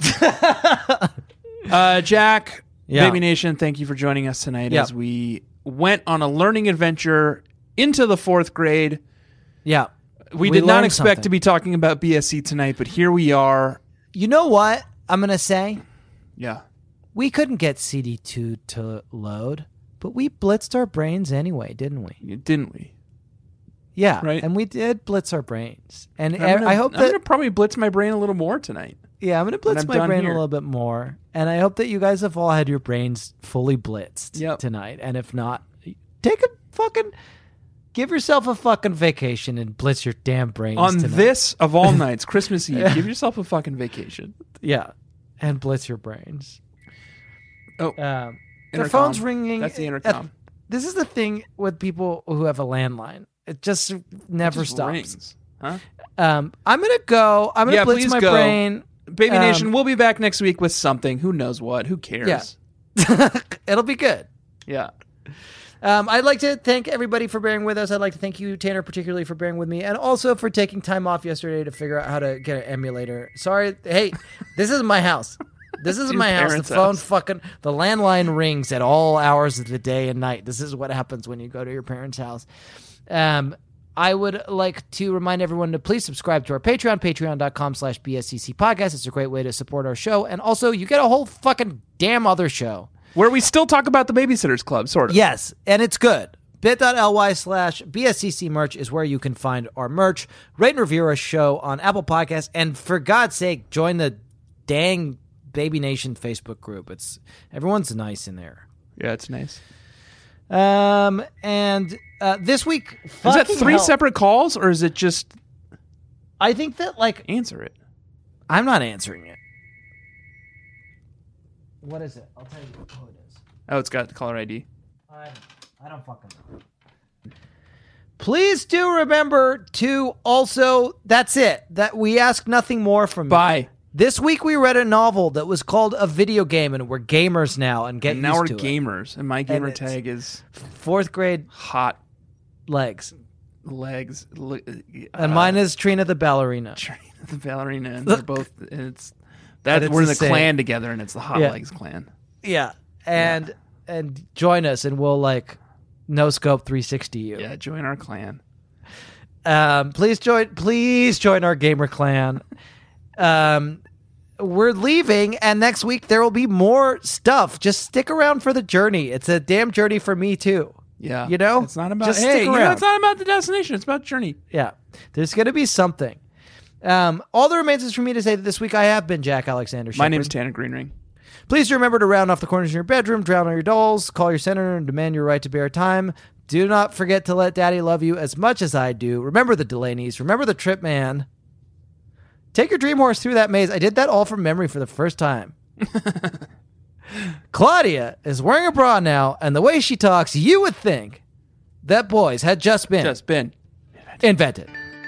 uh, Jack, Yeah. Baby Nation, thank you for joining us tonight Yeah. as we went on a learning adventure into the fourth grade. Yeah, We, We did not learned expect something. to be talking about B S C tonight, but here we are. You know what I'm going to say? Yeah. We couldn't get C D two to load, but we blitzed our brains anyway, didn't we? Didn't we? Yeah, Right. and we did blitz our brains. And I'm gonna, I hope I'm that going to probably blitz my brain a little more tonight. yeah, I'm going to blitz I'm my done brain here. a little bit more. And I hope that you guys have all had your brains fully blitzed Yep. tonight. And if not, take a fucking give yourself a fucking vacation and blitz your damn brains On tonight. this of all nights, Christmas Eve, give yourself a fucking vacation. Yeah, and blitz your brains. Oh, Um, their intercom. phone's ringing. That's the Uh, intercom. This is the thing with people who have a landline. It just never It just stops. rings. Huh? Um, I'm gonna go. I'm gonna Yeah, blitz please my go. brain. Baby Um, Nation, we'll be back next week with something. Who knows what? Who cares? Yeah. It'll be good. Yeah. Um, I'd like to thank everybody for bearing with us. I'd like to thank you, Tanner, particularly for bearing with me, and also for taking time off yesterday to figure out how to get an emulator. Sorry, hey, this is my house. This is Your my house. The parents' phone house. fucking the landline rings at all hours of the day and night. This is what happens when you go to your parents' house. Um, I would like to remind everyone to please subscribe to our Patreon, patreon.com slash BSCC podcast. It's a great way to support our show. And also, you get a whole fucking damn other show. Where we still talk about the Babysitters Club, sort of. Yes, and it's good. bit.ly slash BSCC merch is where you can find our merch. Rate and review our show on Apple Podcasts. And for God's sake, join the dang Baby Nation Facebook group. It's everyone's nice in there. Yeah, it's nice. Um, and uh, this week, Is that fucking three hell, separate calls, or is it just I think that like answer it? I'm not answering it. What is it? I'll tell you who it is. Oh, it's got the caller I D. I, I don't fucking know. Please do remember to also, that's it, that we ask nothing more from you. Bye. This week we read a novel that was called A Video Game, and we're gamers now and get And now we're used to it. gamers, and my gamer it's- tag is Fourth grade hot legs. legs. Uh, And mine is Trina the ballerina. the ballerina, and they're both. And it's that And it's we're in the the same. clan together, and it's the Hot Yeah. Legs clan. Yeah. And and join us and we'll like no scope three sixty you. Yeah, join our clan. Um, please join. Please join our gamer clan. um, we're leaving, and next week there will be more stuff. Just stick around for the journey. It's a damn journey for me too. Yeah, You know? it's not about. Just hey, stick you know, around. it's not about the destination. It's about journey. Yeah, there's gonna be something. Um, all that remains is for me to say that this week I have been Jack Alexander. My Shepherd. name's Tanner Greenring. Please do remember to round off the corners in your bedroom, drown all your dolls, call your senator, and demand your right to bear time. Do not forget to let Daddy love you as much as I do. Remember the Delaney's. Remember the Trip Man. Take your dream horse through that maze. I did that all from memory for the first time. Claudia is wearing a bra now, and the way she talks, you would think that boys had just been Just been. invented.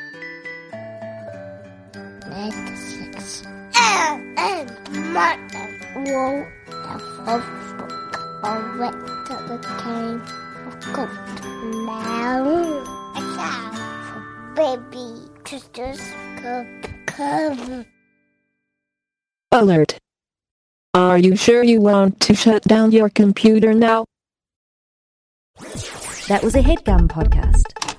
ninety-six. And, and Martin wrote the first book of Wet to the Cave of Gold. Now it's out for baby sisters cup cover. Alert. Are you sure you want to shut down your computer now? That was a HeadGum podcast.